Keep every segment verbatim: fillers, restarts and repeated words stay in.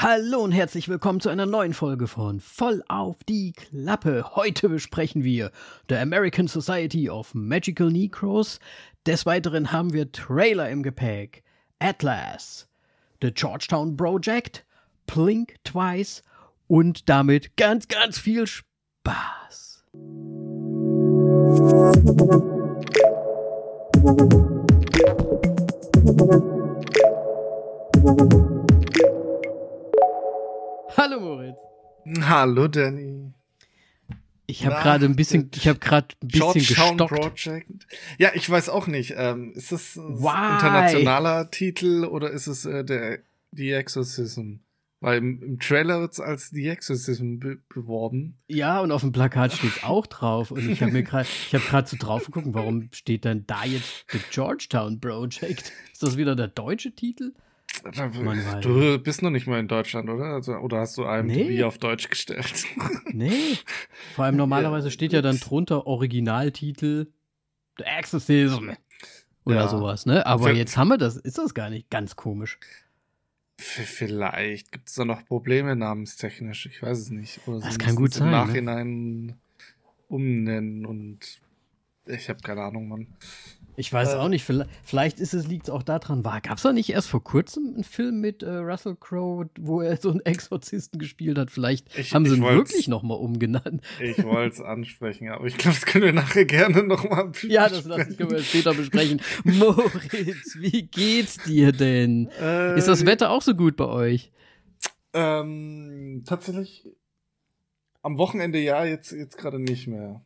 Hallo und herzlich willkommen zu einer neuen Folge von Voll auf die Klappe. Heute besprechen wir The American Society of Magical Necros. Des Weiteren haben wir Trailer im Gepäck. Atlas, The Georgetown Project, Blink Twice und damit ganz, ganz viel Spaß. Hallo Moritz. Hallo Danny. Ich habe gerade ein bisschen, ich habe gerade ein bisschen Georgetown gestockt. Project. Ja, ich weiß auch nicht. Ähm, ist das ein Why? internationaler Titel oder ist es äh, der The Exorcism? Weil im, im Trailer wird es als The Exorcism be- beworben. Ja, und auf dem Plakat steht auch drauf. Und ich habe mir gerade, ich habe gerade so drauf geguckt, warum steht dann da jetzt The Georgetown Project? Ist das wieder der deutsche Titel? Man weiß. Du bist noch nicht mal in Deutschland, oder? Also, oder hast du I M D B Nee. auf Deutsch gestellt? Nee. Vor allem normalerweise steht ja dann drunter Originaltitel The Exorcism oder Ja. sowas, ne? Aber Wenn- jetzt haben wir das, ist das gar nicht ganz komisch. V- Vielleicht gibt es da noch Probleme namenstechnisch. Ich weiß es nicht. Oder Das sie kann gut müssen es sein, Im ne? Nachhinein umnennen und ich habe keine Ahnung, Mann. Ich weiß Äh. auch nicht, vielleicht, vielleicht ist es, liegt es auch daran, war, gab es da nicht erst vor kurzem einen Film mit äh, Russell Crowe, wo er so einen Exorzisten gespielt hat? Vielleicht Ich- haben sie ich ihn wollt's- wirklich nochmal umgenannt. Ich wollte es ansprechen, aber ich glaube, das können wir nachher gerne nochmal Ja, das lassen können wir später besprechen. Moritz, wie geht's dir denn? Äh, Ist das Wetter auch so gut bei euch? Ähm, tatsächlich am Wochenende ja, jetzt, jetzt gerade nicht mehr.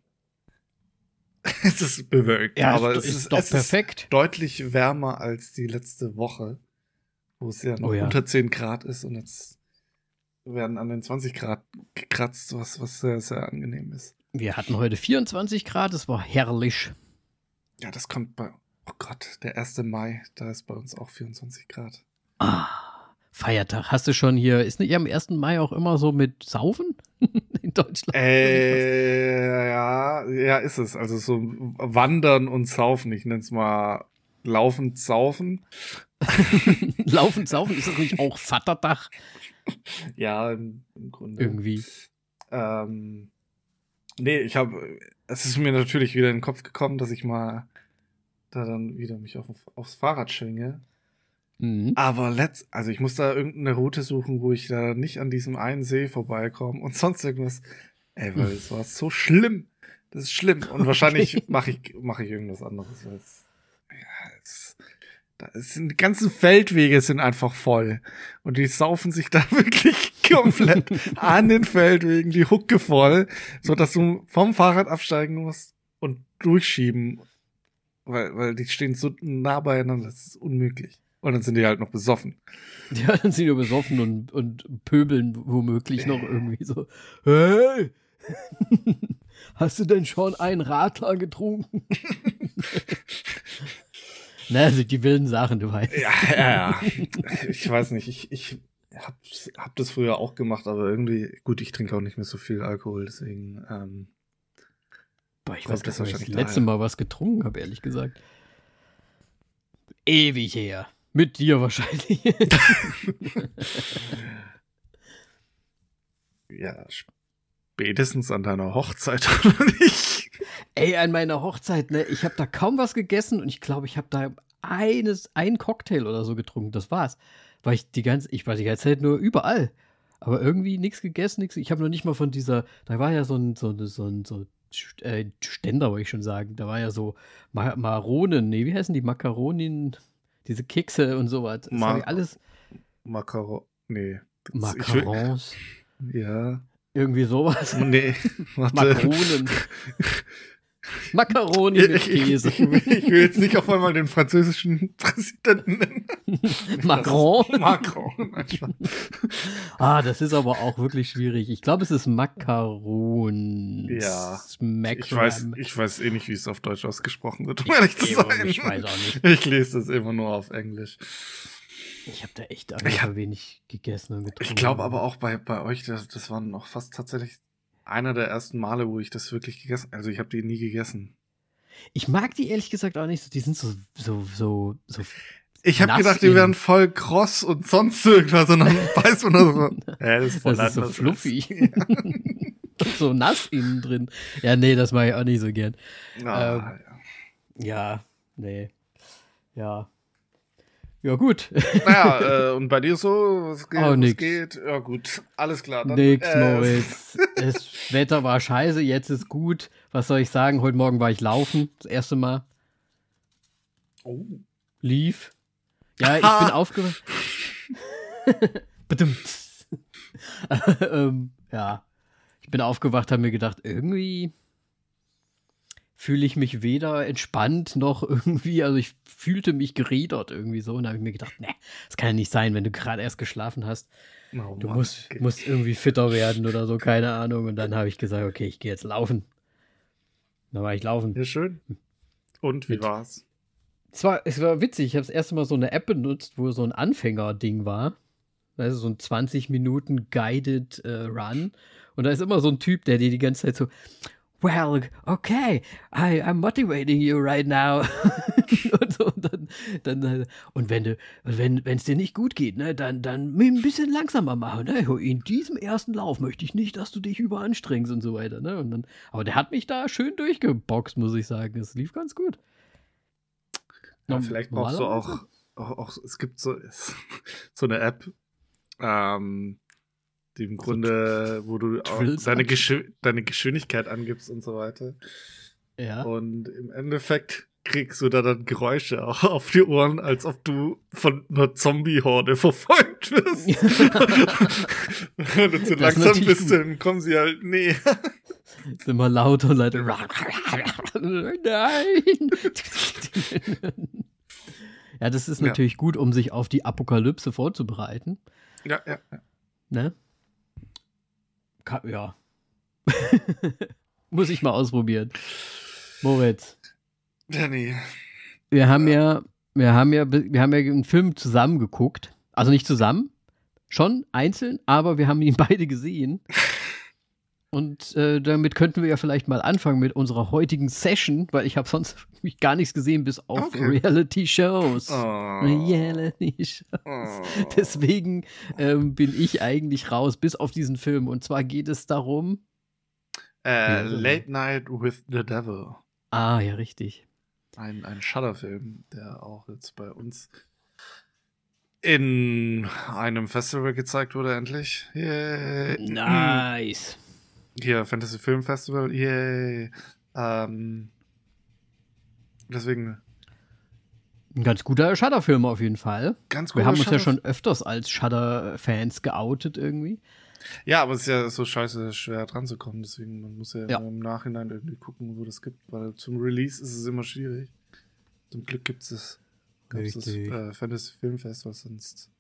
Es ist bewölkt, aber ist, es ist ist, doch es perfekt. ist deutlich wärmer als die letzte Woche, wo es ja noch Oh ja. unter zehn Grad ist und jetzt werden an den zwanzig Grad gekratzt, was, was sehr, sehr angenehm ist. Wir hatten heute vierundzwanzig Grad, es war herrlich. Ja, das kommt bei, oh Gott, der erste Mai, da ist bei uns auch vierundzwanzig Grad. Ah, Feiertag. Hast du schon hier, ist nicht am ersten Mai auch immer so mit Saufen in Deutschland? Äh, ja, ja, ist es. Also so Wandern und Saufen. Ich nenne es mal laufend Saufen. Laufen, saufen, ist das nicht auch Vatertag Ja, im, im Grunde. irgendwie? Ähm, nee, ich habe, es ist mir natürlich wieder in den Kopf gekommen, dass ich mal da dann wieder mich auf, aufs Fahrrad schwinge. Mhm. Aber letzt, also ich muss da irgendeine Route suchen, wo ich da nicht an diesem einen See vorbeikomme und sonst irgendwas. Ey, weil es war so schlimm. Das ist schlimm. Und wahrscheinlich mache ich, mache ich irgendwas anderes. Weil es, ja, es, da ist, die ganzen Feldwege sind einfach voll. Und die saufen sich da wirklich komplett an den Feldwegen, die Hucke voll, so dass du vom Fahrrad absteigen musst und durchschieben. Weil, weil die stehen so nah beieinander, das ist unmöglich. Und dann sind die halt noch besoffen. Ja, dann sind wir besoffen und, und pöbeln womöglich noch irgendwie so. Hey, hast du denn schon einen Radler getrunken? Na, also die wilden Sachen, du weißt. Ja, ja, ja. Ich weiß nicht, ich, ich hab, hab das früher auch gemacht, aber irgendwie, gut, ich trinke auch nicht mehr so viel Alkohol, deswegen, ähm, Boah, ich Kommt weiß, das dass ich das wahrscheinlich letzte daher. Mal was getrunken habe, ehrlich gesagt. Ewig her. Mit dir wahrscheinlich. ja, spätestens an deiner Hochzeit, oder nicht? Ey, an meiner Hochzeit, ne, ich habe da kaum was gegessen und ich glaube, ich habe da eines, ein Cocktail oder so getrunken, das war's. Weil ich die ganze, ich war die ganze Zeit nur überall. Aber irgendwie nichts gegessen, nichts. Ich habe noch nicht mal von dieser, da war ja so ein, so ein, so ein, so äh, Ständer, wollte ich schon sagen. Da war ja so Ma- Maronen, nee, wie heißen die? Makaronin, diese Kekse und sowas. Das Ma- war ja alles Macaron, nee. Ich will- Macarons, Ja, irgendwie sowas. nee, warte. Makronen. Macaroni mit Ich, ich, Käse. ich, will, ich will jetzt nicht auf einmal den französischen Präsidenten nennen. Macron. Das ist Macron. Manchmal. Ah, das ist aber auch wirklich schwierig. Ich glaube, es ist Macaron. Ja, Mac- Ich weiß, ich weiß eh nicht, wie es auf Deutsch ausgesprochen wird, um ehrlich zu Ich- sein. ich weiß auch nicht. Ich lese das immer nur auf Englisch. Ich habe da echt Ich einfach hab- wenig gegessen und getrunken. Ich glaube aber auch bei, bei euch, das, das waren noch fast tatsächlich einer der ersten Male, wo ich das wirklich gegessen habe. Also ich habe die nie gegessen. Ich mag die ehrlich gesagt auch nicht so. Die sind so, so, so, so Ich habe gedacht, die wären voll kross und sonst irgendwas, und dann weiß man das so. Ja, das ist voll das ist so fluffy. Ja. So nass innen drin. Ja, nee, das mache ich auch nicht so gern. Ah, ähm, ja. ja, nee. Ja. Ja, gut. Naja, äh, und bei dir so? Was geht? Oh, was nix. geht? Ja, gut. Alles klar. Dann, Nix, äh, Moritz. Das Wetter war scheiße, jetzt ist gut. Was soll ich sagen? Heute Morgen war ich laufen, das erste Mal. Oh. Lief. Ja, ich bin aufgewacht. ähm, ja. Ich bin aufgewacht, habe mir gedacht, irgendwie fühle ich mich weder entspannt noch irgendwie, also ich fühlte mich gerädert irgendwie so, und da habe ich mir gedacht, ne, das kann ja nicht sein, wenn du gerade erst geschlafen hast. Oh, du Mann, musst, okay. musst irgendwie fitter werden oder so, keine Ahnung. Und dann habe ich gesagt, okay, ich gehe jetzt laufen. Dann war ich laufen. Ja, schön. Und wie Mit- war's? Es war, es war witzig, ich habe das erste Mal so eine App benutzt, wo so ein Anfänger-Ding war. Also so ein zwanzig Minuten Guided äh, Run. Und da ist immer so ein Typ, der dir die ganze Zeit so, well, okay, I, I'm motivating you right now. und so, und dann, dann, und wenn du, wenn es dir nicht gut geht, ne, dann, dann ein bisschen langsamer machen. Ne? In diesem ersten Lauf möchte ich nicht, dass du dich überanstrengst und so weiter. Ne? Und dann, aber der hat mich da schön durchgeboxt, muss ich sagen. Es lief ganz gut. Ja, Norm- vielleicht brauchst du normalerweise- auch, auch, auch, es gibt so, so eine App, ähm, die im Grunde, wo du auch Drills deine, ab. Geschw deine Geschwindigkeit angibst und so weiter. Ja. Und im Endeffekt kriegst du da dann Geräusche auch auf die Ohren, als ob du von einer Zombie-Horde verfolgt wirst. Wenn du zu Das ist langsam natürlich bist, gut. dann kommen sie halt näher. Ist immer lauter und Leute. Nein! Ja, das ist Ja. natürlich gut, um sich auf die Apokalypse vorzubereiten. Ja, ja, ja. Ne? Ka- ja. Muss ich mal ausprobieren. Moritz, Danny. wir haben ja, wir haben ja, wir haben ja einen Film zusammen geguckt. Also nicht zusammen, schon einzeln, aber wir haben ihn beide gesehen. Und äh, damit könnten wir ja vielleicht mal anfangen mit unserer heutigen Session, weil ich habe sonst wirklich gar nichts gesehen, bis auf Okay. Reality-Shows. Oh. Reality-Shows. Oh. Deswegen ähm, bin ich eigentlich raus, bis auf diesen Film. Und zwar geht es darum. Äh, Ja, so. Late Night with the Devil. Ah, ja, richtig. Ein, ein Shudder-Film, der auch jetzt bei uns in einem Festival gezeigt wurde, endlich. Yay. Nice. Hier, Fantasy Film Festival. Yay. Ähm, deswegen Ein ganz guter Shudder-Film auf jeden Fall. ganz Wir guter haben uns ja Shudder- schon öfters als Shudder-Fans geoutet irgendwie. Ja, aber es ist ja so scheiße schwer dran zu kommen, deswegen man muss ja, Ja. immer im Nachhinein irgendwie gucken, wo das gibt, weil zum Release ist es immer schwierig. Zum Glück gibt es das, gibt's das Richtig. äh, Fantasy Filmfest, was sonst,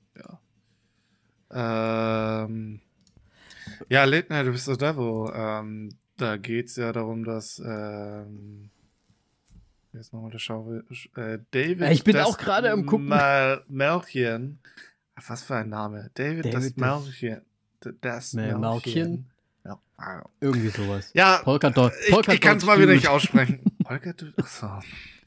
ja. Ähm, ja, Late Night with the Devil, ähm, da geht's ja darum, dass, ähm, jetzt nochmal der Schau, äh, David. Ja, ich bin Des- auch gerade am Gucken. Mal Melchian. Was für ein Name. David, David das Des- Melchian. Das Nee, Melchian. Ja. Ah. Irgendwie sowas. Ja, Polkadot. ich, ich kann es mal wieder nicht aussprechen. Polkadot? Achso.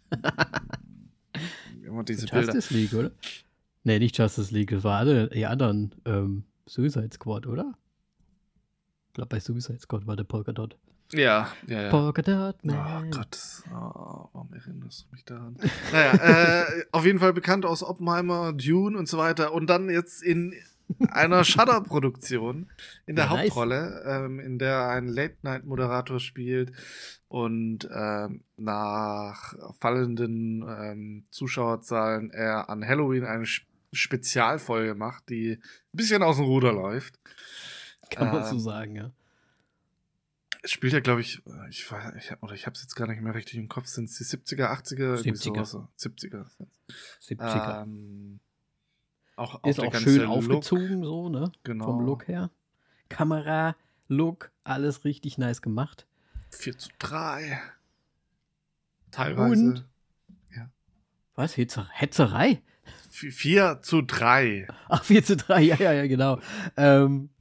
Immer diese Bilder. Justice League, oder? Nee, nicht Justice League. Das war alle die anderen ähm, Suicide Squad, oder? Ich glaube, bei Suicide Squad war der Polkadot. Ja, ja, ja. Polkadot, Oh man. Gott, oh, warum erinnerst du mich daran? Naja, äh, auf jeden Fall bekannt aus Oppenheimer, Dune und so weiter. Und dann jetzt in einer Shudder-Produktion in der Ja, nice. Hauptrolle, ähm, in der ein Late-Night-Moderator spielt und ähm, nach fallenden ähm, Zuschauerzahlen er an Halloween eine Sp- Spezialfolge macht, die ein bisschen aus dem Ruder läuft. Kann man so Ähm, sagen, ja. Es spielt ja, glaube ich, ich weiß, ich, oder ich habe es jetzt gar nicht mehr richtig im Kopf, sind es die siebziger, achtziger? Irgendwie siebziger. sowas. siebziger. siebziger. Ähm, auch, Ist der auch ganze schön Look, aufgezogen, so, ne? Genau. Vom Look her. Kamera, Look, alles richtig nice gemacht. vier zu drei. Teilweise. Und? Was? Hetzer Hetzerei? vier zu drei. Ach, vier zu drei, ja, ja, ja, genau. Ähm,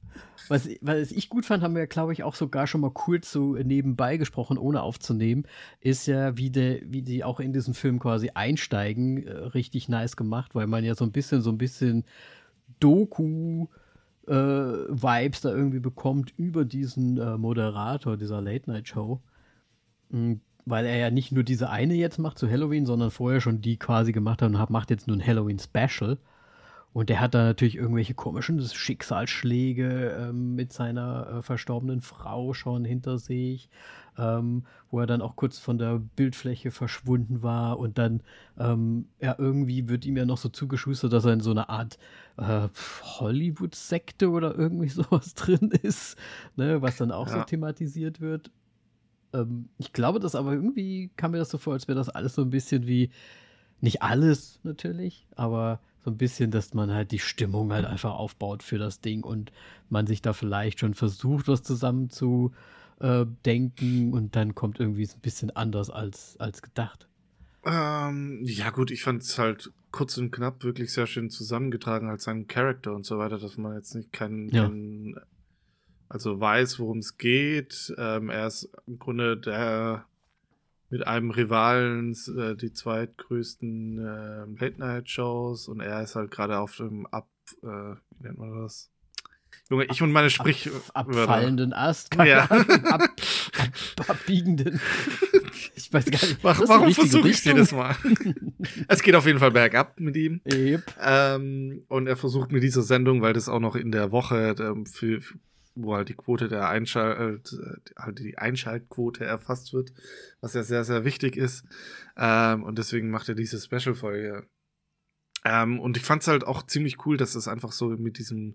was, was ich gut fand, haben wir, glaube ich, auch sogar schon mal kurz so nebenbei gesprochen, ohne aufzunehmen, ist ja, wie, de, wie die auch in diesen Film quasi einsteigen, äh, richtig nice gemacht, weil man ja so ein bisschen, so ein bisschen Doku- äh, Vibes da irgendwie bekommt über diesen äh, Moderator dieser Late-Night-Show. Mhm, weil er ja nicht nur diese eine jetzt macht zu Halloween, sondern vorher schon die quasi gemacht hat und hat, macht jetzt nur ein Halloween-Special. Und der hat da natürlich irgendwelche komischen Schicksalsschläge ähm, mit seiner äh, verstorbenen Frau schon hinter sich, ähm, wo er dann auch kurz von der Bildfläche verschwunden war. Und dann, ähm, ja, irgendwie wird ihm ja noch so zugeschustert, dass er in so einer Art äh, Hollywood-Sekte oder irgendwie sowas drin ist, ne, was dann auch so Ja. thematisiert wird. Ähm, ich glaube, das aber irgendwie kam mir das so vor, als wäre das alles so ein bisschen wie, nicht alles natürlich, aber so ein bisschen, dass man halt die Stimmung halt einfach aufbaut für das Ding und man sich da vielleicht schon versucht, was zusammen zu äh, denken und dann kommt irgendwie es ein bisschen anders als, als gedacht. Ähm, ja gut, ich fand es halt kurz und knapp wirklich sehr schön zusammengetragen als sein Charakter und so weiter, dass man jetzt nicht keinen, Ja. keinen also weiß, worum es geht. Ähm, er ist im Grunde der mit einem Rivalen äh, die zweitgrößten äh, Late-Night-Shows und er ist halt gerade auf dem Ab, äh, wie nennt man das? Junge, ich und meine Sprich... Ab, abfallenden Ast, keine Ja. Ahnung, ab, ab, abbiegenden. Ich weiß gar nicht. Mach, das ist die warum richtige versuche ich Richtung? jedes Mal? Es geht auf jeden Fall bergab mit ihm. Yep. Ähm, und er versucht mit dieser Sendung, weil das auch noch in der Woche ähm, für, für wo halt die Quote der Einschalt, äh, halt die Einschaltquote erfasst wird, was ja sehr, sehr wichtig ist. Ähm, und deswegen macht er diese Special-Folge. Ähm, und ich fand es halt auch ziemlich cool, dass es einfach so mit diesem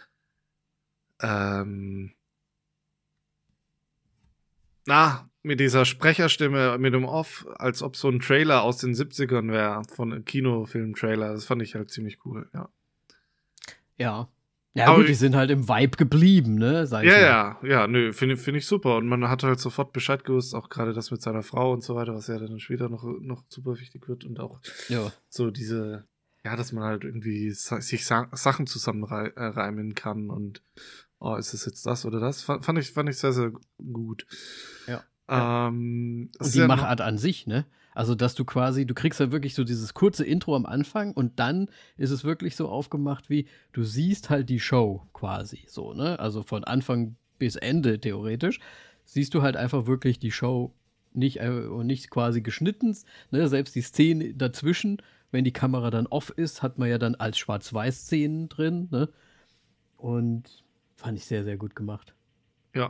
ähm, na, mit dieser Sprecherstimme, mit dem Off, als ob so ein Trailer aus den siebzigern wäre, von einem Kinofilm-Trailer. Das fand ich halt ziemlich cool, ja. Ja. Ja, Aber gut, die sind halt im Vibe geblieben, ne? Sag ich ja, mal. ja, ja, nö, finde find ich super. Und man hat halt sofort Bescheid gewusst, auch gerade das mit seiner Frau und so weiter, was ja dann später noch, noch super wichtig wird. Und auch Ja. so diese, ja, dass man halt irgendwie sa sich sa Sachen zusammenreimen kann und oh, ist es jetzt das oder das? Fand, fand ich, fand ich sehr, sehr gut. Ja. ja. Ähm, Und die ja Machart an sich, ne? Also, dass du quasi, du kriegst halt wirklich so dieses kurze Intro am Anfang und dann ist es wirklich so aufgemacht wie, du siehst halt die Show quasi so, ne? Also von Anfang bis Ende theoretisch siehst du halt einfach wirklich die Show nicht äh, und nicht quasi geschnitten, ne? Selbst die Szenen dazwischen, wenn die Kamera dann off ist, hat man ja dann als Schwarz-Weiß-Szenen drin, ne? Und fand ich sehr, sehr gut gemacht. Ja.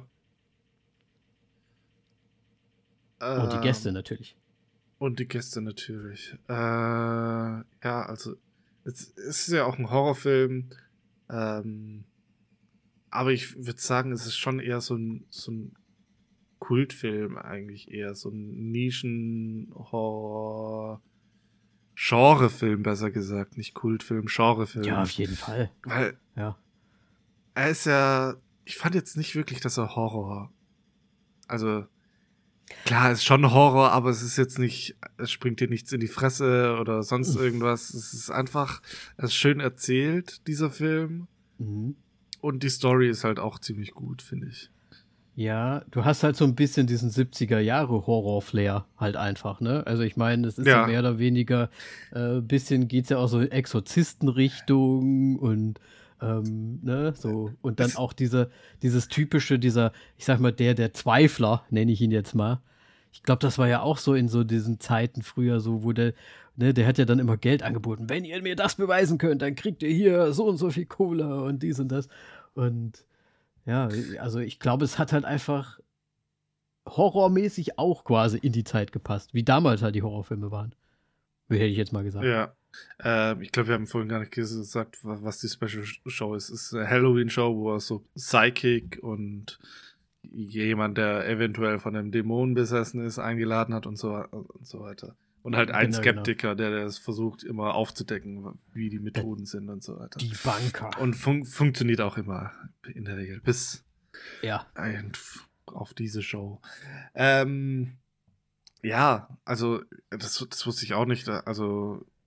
Und die Gäste Ähm, natürlich. und die Gäste natürlich. Äh, ja, also es ist ja auch ein Horrorfilm. Ähm, aber ich würde sagen, es ist schon eher so ein, so ein Kultfilm eigentlich eher. So ein Nischen-Horror- Genrefilm, besser gesagt. Nicht Kultfilm, Genrefilm. Ja, auf jeden Fall. Weil Ja. er ist ja, ich fand jetzt nicht wirklich, dass er Horror, also klar, es ist schon Horror, aber es ist jetzt nicht, es springt dir nichts in die Fresse oder sonst irgendwas. Es ist einfach, es ist schön erzählt, dieser Film. Mhm. Und die Story ist halt auch ziemlich gut, finde ich. Ja, du hast halt so ein bisschen diesen siebziger-Jahre-Horror-Flair halt einfach, ne? Also ich meine, es ist ja, Ja. mehr oder weniger, ein äh, bisschen geht's ja auch so in Exorzisten-Richtung und ähm, ne, so. Und dann Es- auch diese, dieses typische, dieser, ich sag mal, der, der Zweifler, nenne ich ihn jetzt mal. Ich glaube, das war ja auch so in so diesen Zeiten früher so, wo der, ne, der hat ja dann immer Geld angeboten. Wenn ihr mir das beweisen könnt, dann kriegt ihr hier so und so viel Cola und dies und das. Und ja, also ich glaube, es hat halt einfach horrormäßig auch quasi in die Zeit gepasst, wie damals halt die Horrorfilme waren. Hätte ich jetzt mal gesagt. Ja. Ähm, ich glaube, wir haben vorhin gar nicht gesagt, wa- was die Special Show ist. Es ist eine Halloween-Show, wo er so Psychic und jemand, der eventuell von einem Dämon besessen ist, eingeladen hat und so, und so weiter. Und halt ein Genau, Skeptiker, der, der es versucht, immer aufzudecken, wie die Methoden sind und so weiter. Die Banker. Und fun funktioniert auch immer in der Regel. Bis ja. ein, auf diese Show. Ähm, ja, also, das, das wusste ich auch nicht. Also,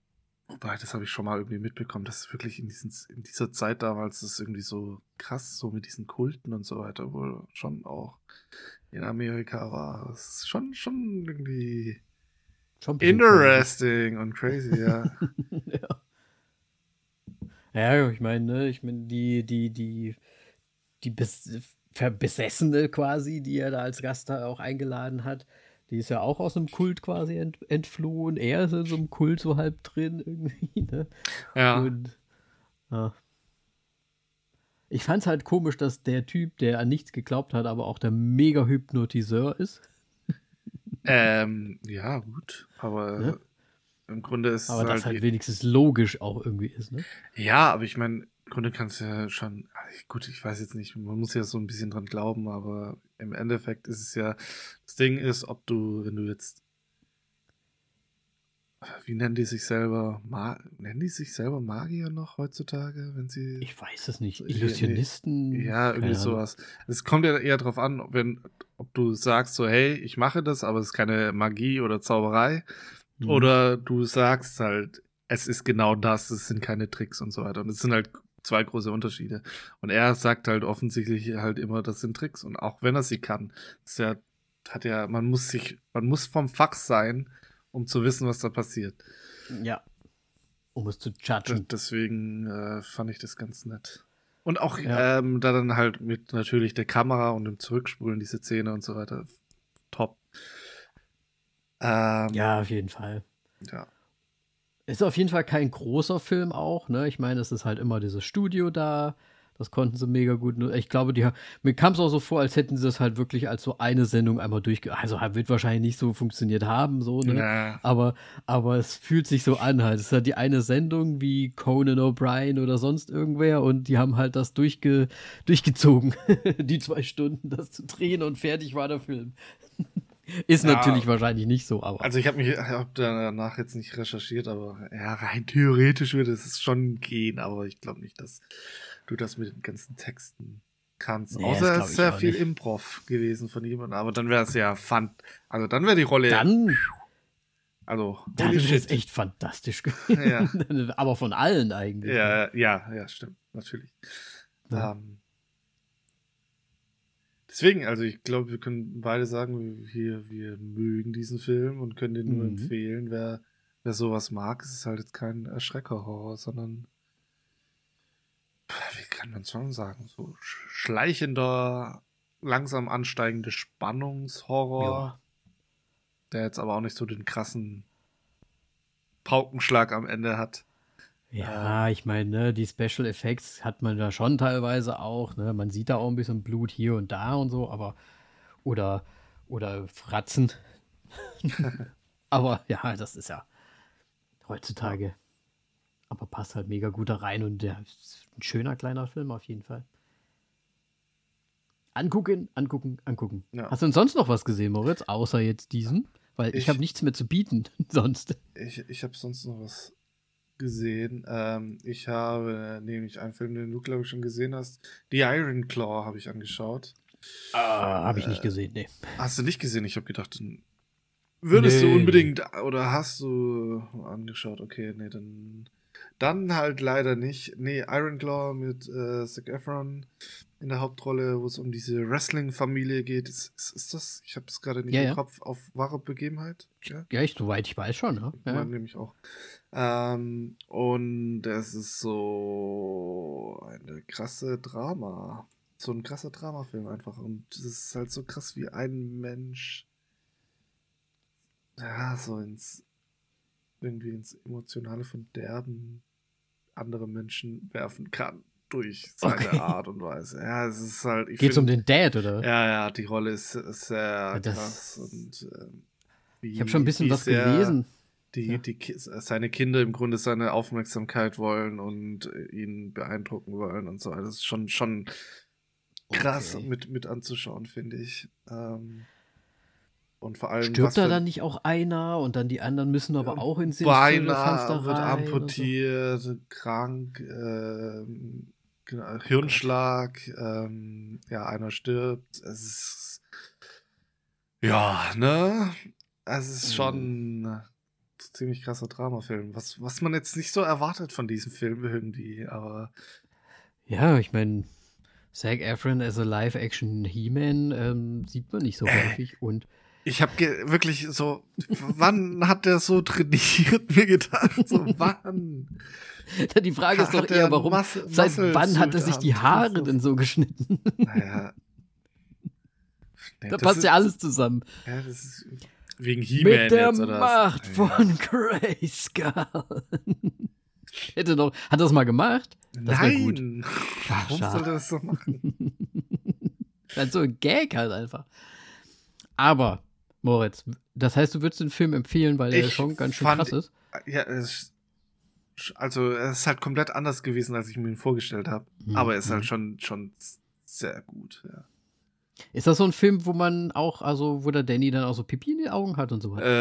Wobei, das habe ich schon mal irgendwie mitbekommen, dass es wirklich in, diesen, in dieser Zeit damals das irgendwie so krass, so mit diesen Kulten und so weiter, wohl schon auch in Amerika war. Das ist schon, schon irgendwie Schon ein bisschen interesting und crazy, ja. ja. Ja, ich meine, ne, ich meine, die, die, die, die Bes Ver- Besessene quasi, die er da als Gast da auch eingeladen hat, die ist ja auch aus einem Kult quasi ent entflohen. Er ist in so einem Kult so halb drin irgendwie, ne? Ja. Und ja. Ich fand's halt komisch, dass der Typ, der an nichts geglaubt hat, aber auch der Mega-Hypnotiseur ist. Ähm, ja, gut. Ne? Aber im Grunde ist Aber es das halt. halt wenigstens logisch auch irgendwie ist, ne? Ja, aber ich meine, im Grunde kannst du ja schon. Gut, ich weiß jetzt nicht, man muss ja so ein bisschen dran glauben, aber im Endeffekt ist es ja. Das Ding ist, ob du, wenn du jetzt. Wie nennen die sich selber? Ma nennen die sich selber Magier noch heutzutage, wenn sie. Ich weiß es nicht. so- Illusionisten? Ja, irgendwie Keine Ahnung. sowas. Es kommt ja eher drauf an, wenn, ob du sagst so, hey, ich mache das, aber es ist keine Magie oder Zauberei. Mhm. Oder du sagst halt, es ist genau das, es sind keine Tricks und so weiter. Und es sind halt zwei große Unterschiede. Und er sagt halt offensichtlich halt immer, das sind Tricks. Und auch wenn er sie kann, ist ja, hat ja, man muss sich, man muss vom Fach sein, um zu wissen, was da passiert. Ja. Um es zu D judgen. deswegen äh, fand ich das ganz nett. Und auch Ja. ähm, da dann halt mit natürlich der Kamera und dem Zurückspulen, diese Szene und so weiter. Top. Ähm, Ja, auf jeden Fall. ja. Ist auf jeden Fall kein großer Film auch, ne? Ich meine, es ist halt immer dieses Studio da. Das konnten sie mega gut. nu- Ich glaube, die, ha- mir kam es auch so vor, als hätten sie das halt wirklich als so eine Sendung einmal durchge... Also halt, wird wahrscheinlich nicht so funktioniert haben, so, ne? Na, Aber, aber es fühlt sich so an halt. Es ist halt die eine Sendung wie Conan O'Brien oder sonst irgendwer und die haben halt das durchge durchgezogen. Die zwei Stunden, das zu drehen und fertig war der Film. Ist ja, natürlich wahrscheinlich nicht so, aber. also ich habe mich hab danach jetzt nicht recherchiert, aber ja, rein theoretisch würde es schon gehen, aber ich glaube nicht, dass du das mit den ganzen Texten kannst. Nee, Außer das es glaub ist ich sehr auch viel nicht. Improv gewesen von jemandem, aber dann wäre es ja fun. Also dann wäre die Rolle, Dann, also dann holy ist es shit. echt fantastisch Ja, gewesen. Aber von allen eigentlich. Ne? ja, ja, ja, stimmt, natürlich. Ja. Ähm, deswegen, also ich glaube, wir können beide sagen, wir, wir mögen diesen Film und können den nur Mhm. empfehlen. Wer, wer sowas mag, es ist halt jetzt kein Erschrecker-Horror, sondern, wie kann man es schon sagen, so schleichender, langsam ansteigende Spannungshorror, Ja. der jetzt aber auch nicht so den krassen Paukenschlag am Ende hat. Ja, Ähm, ich meine, ne, die Special Effects hat man da schon teilweise auch. Ne? Man sieht da auch ein bisschen Blut hier und da und so, aber. Oder, oder Fratzen. Aber ja, das ist ja heutzutage. Aber passt halt mega gut da rein und der ist ein schöner kleiner Film auf jeden Fall. Angucken, angucken, angucken. ja. Hast du denn sonst noch was gesehen, Moritz, außer jetzt diesen? Weil ich, Ich- habe nichts mehr zu bieten sonst. Ich, ich habe sonst noch was gesehen. Ähm, ich habe nämlich einen Film, den du, glaube ich, schon gesehen hast. The Iron Claw habe ich angeschaut. Ah, habe ich nicht Äh, gesehen, nee. Hast du nicht gesehen? Ich habe gedacht, dann würdest Nee, du unbedingt oder hast du angeschaut? Okay, nee, dann dann halt leider nicht. Nee, Iron Claw mit äh, Zac Efron in der Hauptrolle, wo es um diese Wrestling-Familie geht. Ist, ist, ist das? Ich habe es gerade nicht Ja, im ja. Kopf. Auf wahre Begebenheit? Ja, Ja, ich, soweit ich weiß schon, ne? ich Ja. meine nämlich auch. Ähm, und es ist so eine krasse Drama. So ein krasser Dramafilm einfach. Und es ist halt so krass, wie ein Mensch ja, so ins irgendwie ins emotionale Verderben andere Menschen werfen kann durch seine Okay. Art und Weise. Ja, es ist halt, ich Geht's um finde, den Dad, oder? ja, ja, die Rolle ist, ist sehr Ja, das- krass und ähm, wie, Ich habe schon ein bisschen wie was sehr gelesen. Die, Ja. die, Ki- seine Kinder im Grunde seine Aufmerksamkeit wollen und äh, ihn beeindrucken wollen und so. Das ist schon, schon krass Okay. mit, mit anzuschauen, finde ich. Ähm, und vor allem, Stirbt was da für dann nicht auch einer und dann die anderen müssen aber auch ins ins Fenster beinahe wird rein und so? amputiert, krank, ähm, genau, Hirnschlag, ähm, ja, einer stirbt. Es ist, ja, ne? Es ist Hm. schon ziemlich krasser Dramafilm. Was, was man jetzt nicht so erwartet von diesem Film irgendwie, aber. Ja, ich meine, Zac Efron as a Live-Action He-Man ähm, sieht man nicht so Äh, häufig. Und ich habe wirklich so, wann hat der so trainiert, mir gedacht, so wann? die Frage ist doch Hat der eher, warum, Mus- seit wann hat er Muscle-Suit sich die an? Haare denn so geschnitten? Naja. Nee, Da das passt ist- ja alles zusammen. Ja, das ist wegen He-Man Mit der jetzt, oder? Macht Ja. von Grayskull. Hätte doch, hat er das mal gemacht? Das wär gut. Nein! Ach, Warum schade. soll er das so machen? Halt so ein Gag halt einfach. Aber, Moritz, das heißt, du würdest den Film empfehlen, weil er Ich schon ganz schön fand- krass ist? Ja, es, also es ist halt komplett anders gewesen, als ich mir ihn vorgestellt habe. Mhm. Aber er ist halt schon, schon sehr gut. Ja. Ist das so ein Film, wo man auch, also wo der Danny dann auch so Pipi in den Augen hat und so weiter?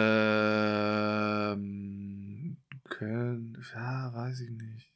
Ähm, können, ja, weiß ich nicht.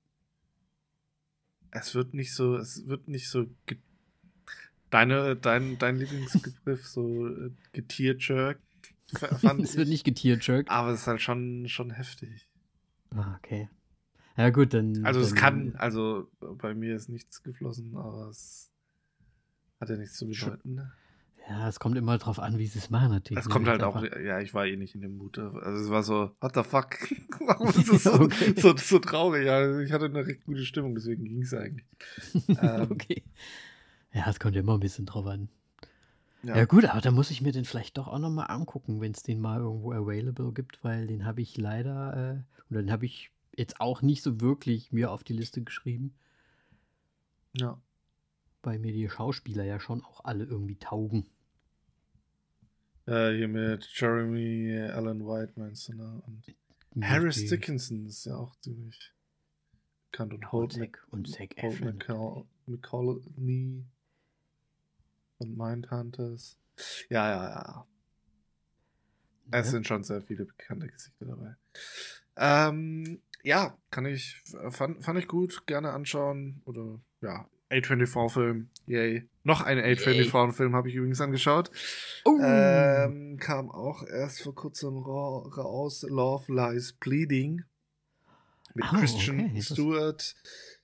Es wird nicht so, es wird nicht so ge deine, dein, dein Lieblingsbegriff so äh, getierjerkt. f- fand Es wird ich. nicht getierjerkt. Aber es ist halt schon, schon heftig. Ah, okay. Ja, gut, dann. Also es dann, kann, also bei mir ist nichts geflossen, aber es hat ja nichts zu Schon- bedeuten. Ne? Ja, es kommt immer drauf an, wie sie es machen, natürlich. Es ne? kommt halt Wenn's auch, einfach- ja, ich war eh nicht in dem Mut. Also es war so, what the fuck? Warum ist das so, Okay. so, so traurig? Ja, ich hatte eine recht gute Stimmung, deswegen ging es eigentlich. Ähm, okay. Ja, es kommt immer ein bisschen drauf an. Ja. Ja. gut, aber da muss ich mir den vielleicht doch auch nochmal angucken, wenn es den mal irgendwo available gibt, weil den habe ich leider, äh, oder den habe ich jetzt auch nicht so wirklich mir auf die Liste geschrieben, Ja. weil mir die Schauspieler ja schon auch alle irgendwie taugen. Äh, hier mit Jeremy Allen White meinst du, ne? Und Harris Die- Dickinson ist ja auch ziemlich bekannt und Holt, und Zac, und Zac Holt Efron. McCall- McCallany und Mindhunters. Ja, ja, ja. Es Ja. sind schon sehr viele bekannte Gesichter dabei. Ähm, ja, kann ich, fand, fand ich gut, gerne anschauen. Oder, ja, A vierundzwanzig-Film, yay. Noch einen A vierundzwanzig-Film habe ich übrigens angeschaut. Oh. Ähm, kam auch erst vor kurzem ra raus, Love Lies Bleeding. Mit Oh, Christian okay, das ist- Stewart.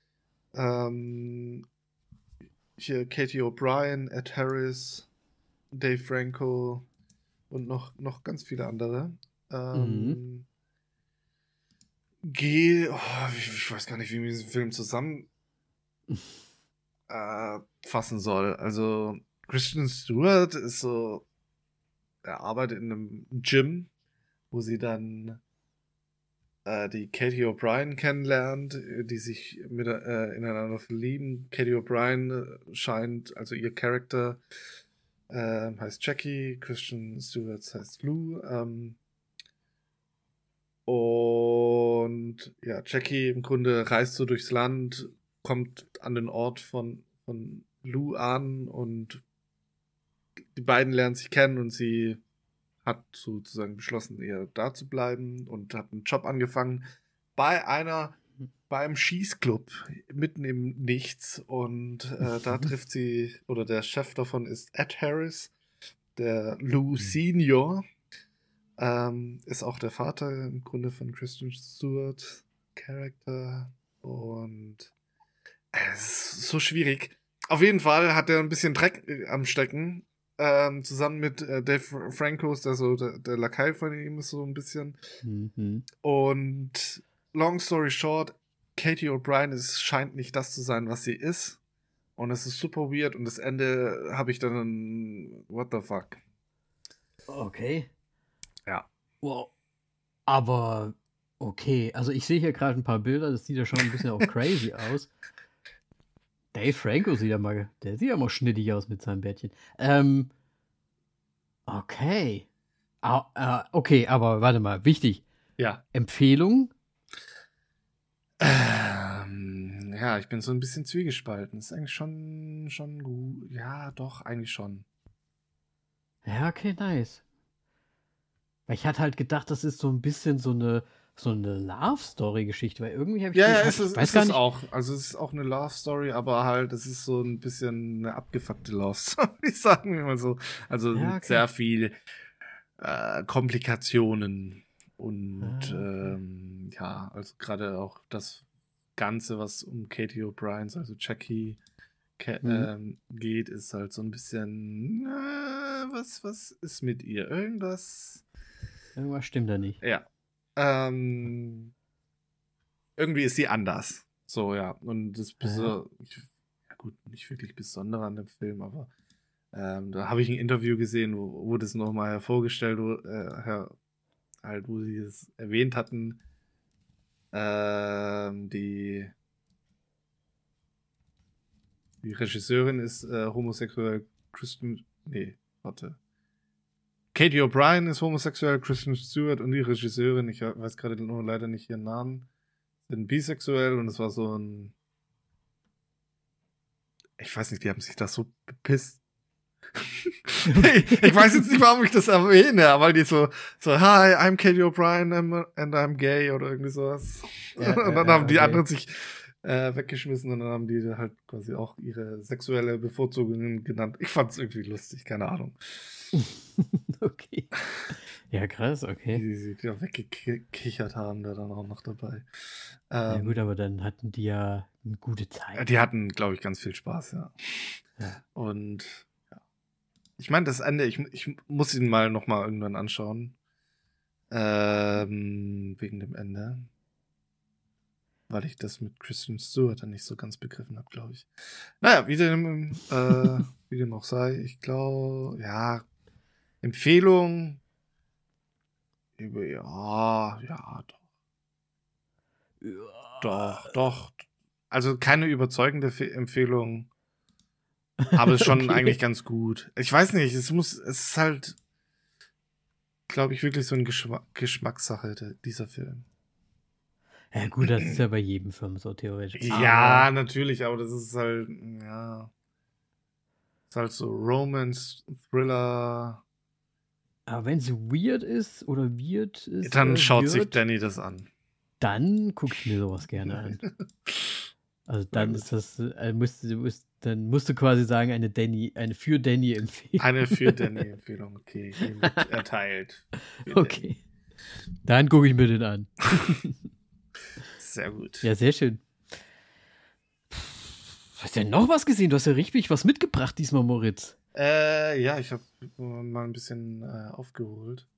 Ähm, hier Katie O'Brien, Ed Harris, Dave Franco und noch, noch ganz viele andere. Ähm, Mhm. Geh, oh, ich, ich weiß gar nicht, wie man diesen Film zusammen äh, fassen soll. Also Christian Stewart ist so, er arbeitet in einem Gym, wo sie dann äh, die Katie O'Brien kennenlernt, äh, die sich mit, äh, ineinander verlieben. Katie O'Brien äh, scheint, also ihr Charakter äh, heißt Jackie, Christian Stewart heißt Lou. Ähm, und ja, Jackie im Grunde reist so durchs Land, kommt an den Ort von, von Lou an und die beiden lernen sich kennen und sie hat sozusagen beschlossen, eher da zu bleiben und hat einen Job angefangen bei einer, beim Schießclub mitten im Nichts und äh, da trifft sie, oder der Chef davon ist Ed Harris, der Lou Senior, ähm, ist auch der Vater im Grunde von Christian Stewart Charakter und es ist so schwierig. Auf jeden Fall hat er ein bisschen Dreck äh, am Stecken. Ähm, zusammen mit äh, Dave Franco, ist der, so, der, der Lakai von ihm ist so ein bisschen. Mhm. Und long story short, Katie O'Brien ist, scheint nicht das zu sein, was sie ist. Und es ist super weird. Und das Ende habe ich dann, what the fuck. Okay. Ja. Wow. Aber okay, also ich sehe hier gerade ein paar Bilder, das sieht ja schon ein bisschen auch crazy aus. Dave Franco sieht ja mal, der sieht ja mal schnittig aus mit seinem Bärtchen. Ähm, okay. Ah, ah, okay, aber warte mal, wichtig. Ja. Empfehlung? Ähm, ja, ich bin so ein bisschen zwiegespalten. Ist eigentlich schon, schon gut. Ja, doch, eigentlich schon. Ja, okay, nice. Weil ich hatte halt gedacht, das ist so ein bisschen so eine, so eine Love-Story-Geschichte, weil irgendwie habe ich Ja, die- ja, hab- ist es, ich weiß ist gar es nicht. auch. Also es ist auch eine Love Story, aber halt, es ist so ein bisschen eine abgefuckte Love Story, sagen wir mal so. Also Ja, mit okay. sehr viel äh, Komplikationen. Und Ah, okay. ähm, ja, also gerade auch das Ganze, was um Katie O'Brien, also Jackie, ke- Mhm. ähm, geht, ist halt so ein bisschen, äh, was, was ist mit ihr? Irgendwas, Irgendwas stimmt da nicht. ja. Ähm, irgendwie ist sie anders. So, ja. Und das Ja. Beso- ich, ja gut, nicht wirklich Besondere an dem Film, aber ähm, da habe ich ein Interview gesehen, wo, wo das nochmal hervorgestellt wurde, äh, her, halt, wo sie es erwähnt hatten, ähm, die, die Regisseurin ist äh, homosexuell, Kristen, nee, warte. Katie O'Brien ist homosexuell, Kristen Stewart und die Regisseurin, ich weiß gerade nur leider nicht ihren Namen, sind bisexuell und es war so ein, ich weiß nicht, die haben sich da so bepisst. Ich weiß jetzt nicht, warum ich das erwähne, aber die so, so, hi, I'm Katie O'Brien and I'm gay oder irgendwie sowas. Ja, Und ja, dann ja, haben die okay. anderen sich äh, weggeschmissen und dann haben die halt quasi auch ihre sexuelle Bevorzugungen genannt. Ich fand es irgendwie lustig, keine Ahnung. Okay. Ja, krass, Wie okay. sie sich da weggekichert haben, da dann auch noch dabei. Ja gut, Ähm, aber dann hatten die ja eine gute Zeit. die hatten, glaube ich, ganz viel Spaß, ja. Ja. Und ja. Ich meine, das Ende, ich, ich muss ihn mal nochmal irgendwann anschauen. Ähm, wegen dem Ende. Weil ich das mit Kristen Stewart dann nicht so ganz begriffen habe, glaube ich. Naja, wie dem, äh, wie dem auch sei, ich glaube, ja, Empfehlung über, ja, ja, doch, doch, doch. Also keine überzeugende Fe- Empfehlung, aber ist schon Okay. eigentlich ganz gut. Ich weiß nicht, es muss, es ist halt, glaube ich, wirklich so eine Geschma Geschmackssache, der, dieser Film. Ja gut, das ist ja bei jedem Film so theoretisch. Ja, Aber, natürlich, aber das ist halt, ja, ist halt so Romance, Thriller. aber wenn es weird ist oder weird ist, Dann äh, schaut sich wird, Danny das an. dann gucke ich mir sowas gerne an. Also Na dann gut. ist das, äh, musst, du musst, dann musst du quasi sagen, eine Danny, eine für Danny Empfehlung. Eine für Danny-Empfehlung, okay, hiermit erteilt. Für Okay. Dann gucke ich mir den an. Danny. Sehr gut. Ja, sehr schön. Hast du denn noch was gesehen? Du hast ja richtig was mitgebracht diesmal, Moritz. Äh, ja, ich habe mal ein bisschen äh, aufgeholt.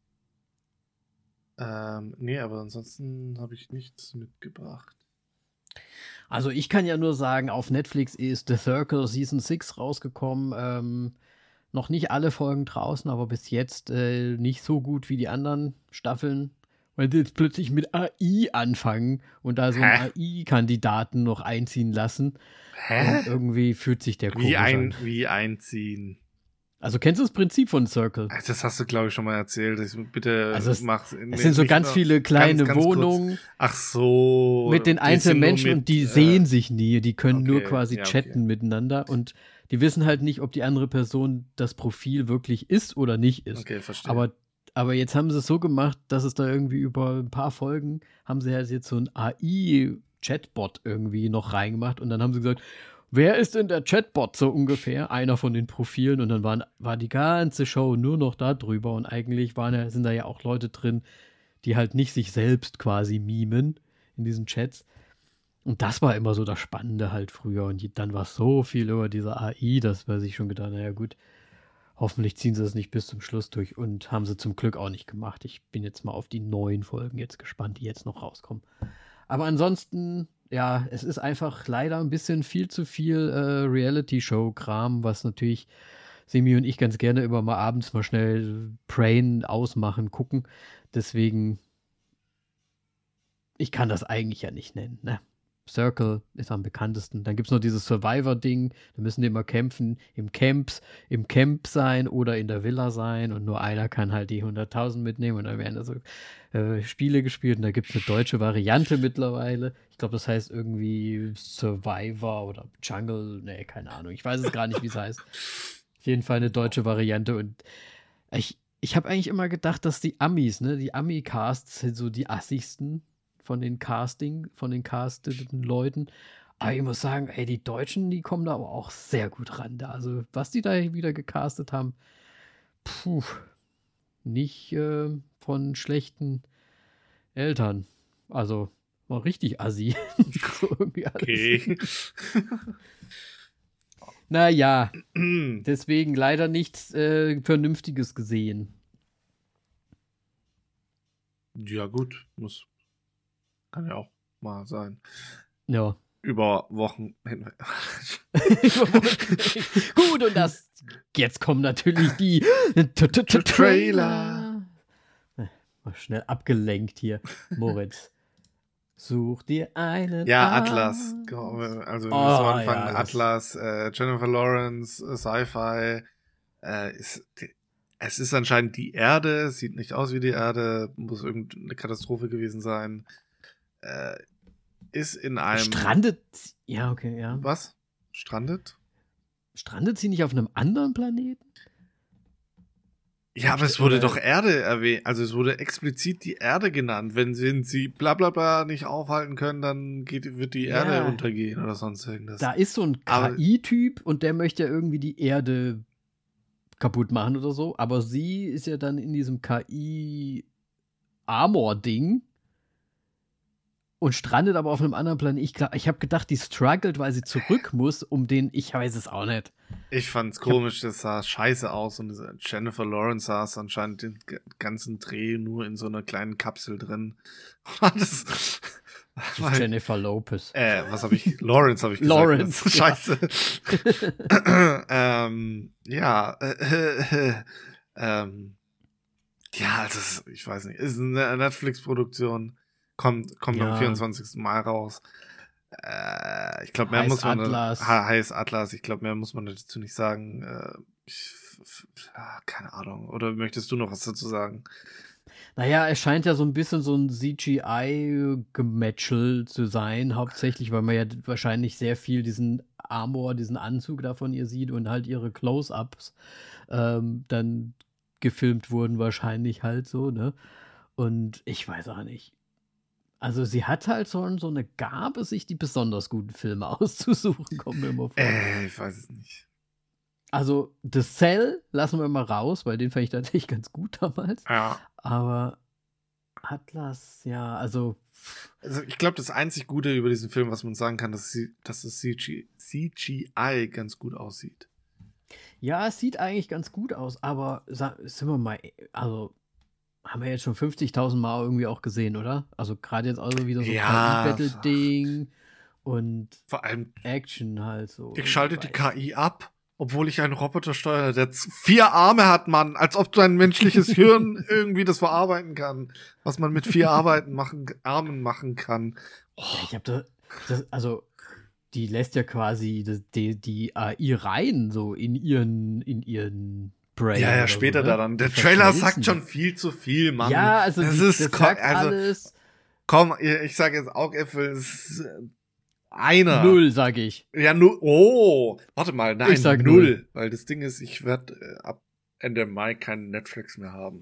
Ähm, nee, aber ansonsten habe ich nichts mitgebracht. Also ich kann ja nur sagen, auf Netflix ist The Circle Season sechs rausgekommen. Ähm, noch nicht alle Folgen draußen, aber bis jetzt äh, nicht so gut wie die anderen Staffeln. Weil sie jetzt plötzlich mit A I anfangen und da so einen Hä? A I-Kandidaten noch einziehen lassen. Hä? Und irgendwie fühlt sich der Wie, komisch ein, an. wie einziehen? Also kennst du das Prinzip von Circle? Das hast du, glaube ich, schon mal erzählt. Ich, bitte Also es, mach es sind so nicht ganz nur- viele kleine ganz, ganz Wohnungen Kurz. Ach so. mit den die einzelnen sind nur Menschen mit, und die äh, sehen sich nie. Die können nur okay, quasi ja, okay. chatten miteinander und die wissen halt nicht, ob die andere Person das Profil wirklich ist oder nicht ist. Okay, verstehe. Aber, aber jetzt haben sie es so gemacht, dass es da irgendwie über ein paar Folgen haben sie halt jetzt so ein A I-Chatbot irgendwie noch reingemacht und dann haben sie gesagt, wer ist denn der Chatbot so ungefähr? Einer von den Profilen und dann waren, war die ganze Show nur noch da drüber und eigentlich waren ja, sind da ja auch Leute drin, die halt nicht sich selbst quasi mimen in diesen Chats. Und das war immer so das Spannende halt früher. Und dann war so viel über diese A I, dass man sich schon gedacht, naja gut, hoffentlich ziehen sie das nicht bis zum Schluss durch. Und haben sie zum Glück auch nicht gemacht. Ich bin jetzt mal auf die neuen Folgen jetzt gespannt, die jetzt noch rauskommen. Aber ansonsten, ja, es ist einfach leider ein bisschen viel zu viel äh, Reality-Show-Kram, was natürlich Semi und ich ganz gerne immer mal abends mal schnell Brain ausmachen, gucken. Deswegen, ich kann das eigentlich ja nicht nennen, ne? Circle ist am bekanntesten. Dann gibt es noch dieses Survivor-Ding. Da müssen die immer kämpfen, im Camps, im Camp sein oder in der Villa sein und nur einer kann halt die hunderttausend mitnehmen und dann werden da so äh, Spiele gespielt und da gibt es eine deutsche Variante mittlerweile. Ich glaube, das heißt irgendwie Survivor oder Jungle, ne, keine Ahnung. Ich weiß es gar nicht, wie es heißt. Auf jeden Fall eine deutsche Variante und ich, ich habe eigentlich immer gedacht, dass die Amis, ne, die Ami-Casts sind so die assigsten von den Casting, von den casteten Leuten. Aber ich muss sagen, ey, die Deutschen, die kommen da aber auch sehr gut ran. Da. Also, was die da wieder gecastet haben, puh, nicht äh, von schlechten Eltern. Also, war richtig assi. So irgendwie alles. Okay. Naja, deswegen leider nichts äh, Vernünftiges gesehen. Ja, gut. Muss. Kann ja auch mal sein. Ja. Über Wochen hinweg. Gut, und das. Jetzt kommen natürlich die Trailer. Mal schnell abgelenkt hier, Moritz. Such dir einen. Ja, aus. Atlas. Also, wir Oh, müssen anfangen. ja, das- Atlas, äh, Jennifer Lawrence, äh, Sci-Fi. Äh, ist, die, es ist anscheinend die Erde. Sieht nicht aus wie die Erde. Muss irgendeine Katastrophe gewesen sein. Äh, ist in einem. Strandet. Ja, okay, ja. Was? Strandet? Strandet sie nicht auf einem anderen Planeten? Ja, aber es wurde doch Erde erwähnt. Also es wurde explizit die Erde genannt. Wenn sie, sie bla bla bla nicht aufhalten können, dann geht, wird die Erde Ja. untergehen oder sonst irgendwas. Da ist so ein Aber- K I-Typ und der möchte ja irgendwie die Erde kaputt machen oder so. Aber sie ist ja dann in diesem K I-Armor-Ding und strandet aber auf einem anderen Planeten. Ich, glaub- ich habe gedacht, die struggelt, weil sie zurück muss, um den, ich weiß es auch nicht. Ich fand's komisch, das sah scheiße aus und Jennifer Lawrence saß anscheinend den g- ganzen Dreh nur in so einer kleinen Kapsel drin. das, Das weil- ist Jennifer Lopez. Äh, was habe ich? Lawrence habe ich gesagt. Lawrence, Das ist ja. Scheiße. ähm, ja. Äh, äh, ähm, ja, also es- ich weiß nicht. Ist eine Netflix-Produktion. Kommt, kommt Ja. am vierundzwanzigsten Mai raus. Äh, ich glaube, mehr Heiß muss man. Atlas. Ha, heiß Atlas. Ich glaube, mehr muss man dazu nicht sagen. Äh, ich, f- f- ah, keine Ahnung. Oder möchtest du noch was dazu sagen? Naja, es scheint ja so ein bisschen so ein C G I-Gematchel zu sein, hauptsächlich, weil man ja wahrscheinlich sehr viel diesen Armor, diesen Anzug da von ihr sieht und halt ihre Close-Ups ähm, dann gefilmt wurden, wahrscheinlich halt so, ne? Und ich weiß auch nicht. Also sie hat halt so, so eine Gabe, sich die besonders guten Filme auszusuchen, kommt mir immer vor. Äh, ich weiß es nicht. Also The Cell lassen wir mal raus, weil den fand ich tatsächlich ganz gut damals. Ja. Aber Atlas, ja, also Also ich glaube, das einzig Gute über diesen Film, was man sagen kann, dass, sie, dass das C G, C G I ganz gut aussieht. ja, es sieht eigentlich ganz gut aus, aber sa- sind wir mal, also haben wir jetzt schon fünfzigtausend Mal irgendwie auch gesehen, oder? Also gerade jetzt also wieder so ein Ja. K I-Battle-Ding und Vor allem, Action halt so. ich schalte die Weiß- K I ab, obwohl ich einen Roboter steuere, der z- vier Arme hat, Mann. Als ob dein menschliches Hirn irgendwie das verarbeiten kann, was man mit vier Arbeiten machen, Armen machen kann. Oh, Ja, ich hab da, das, also die lässt ja quasi das, die, die A I rein, so in ihren, in ihren Brain. ja, ja, oder später so, da ne? dann. Der Die Trailer verschmelzen sagt schon das. viel zu viel, Mann. Ja, also das die, ist das ko- sagt also, alles komm, ich sage jetzt Augäpfel, es ist äh, einer. null, sag ich. Ja, null. Oh, warte mal, nein, Ich sag null. null. Weil das Ding ist, ich werde äh, ab Ende Mai keinen Netflix mehr haben.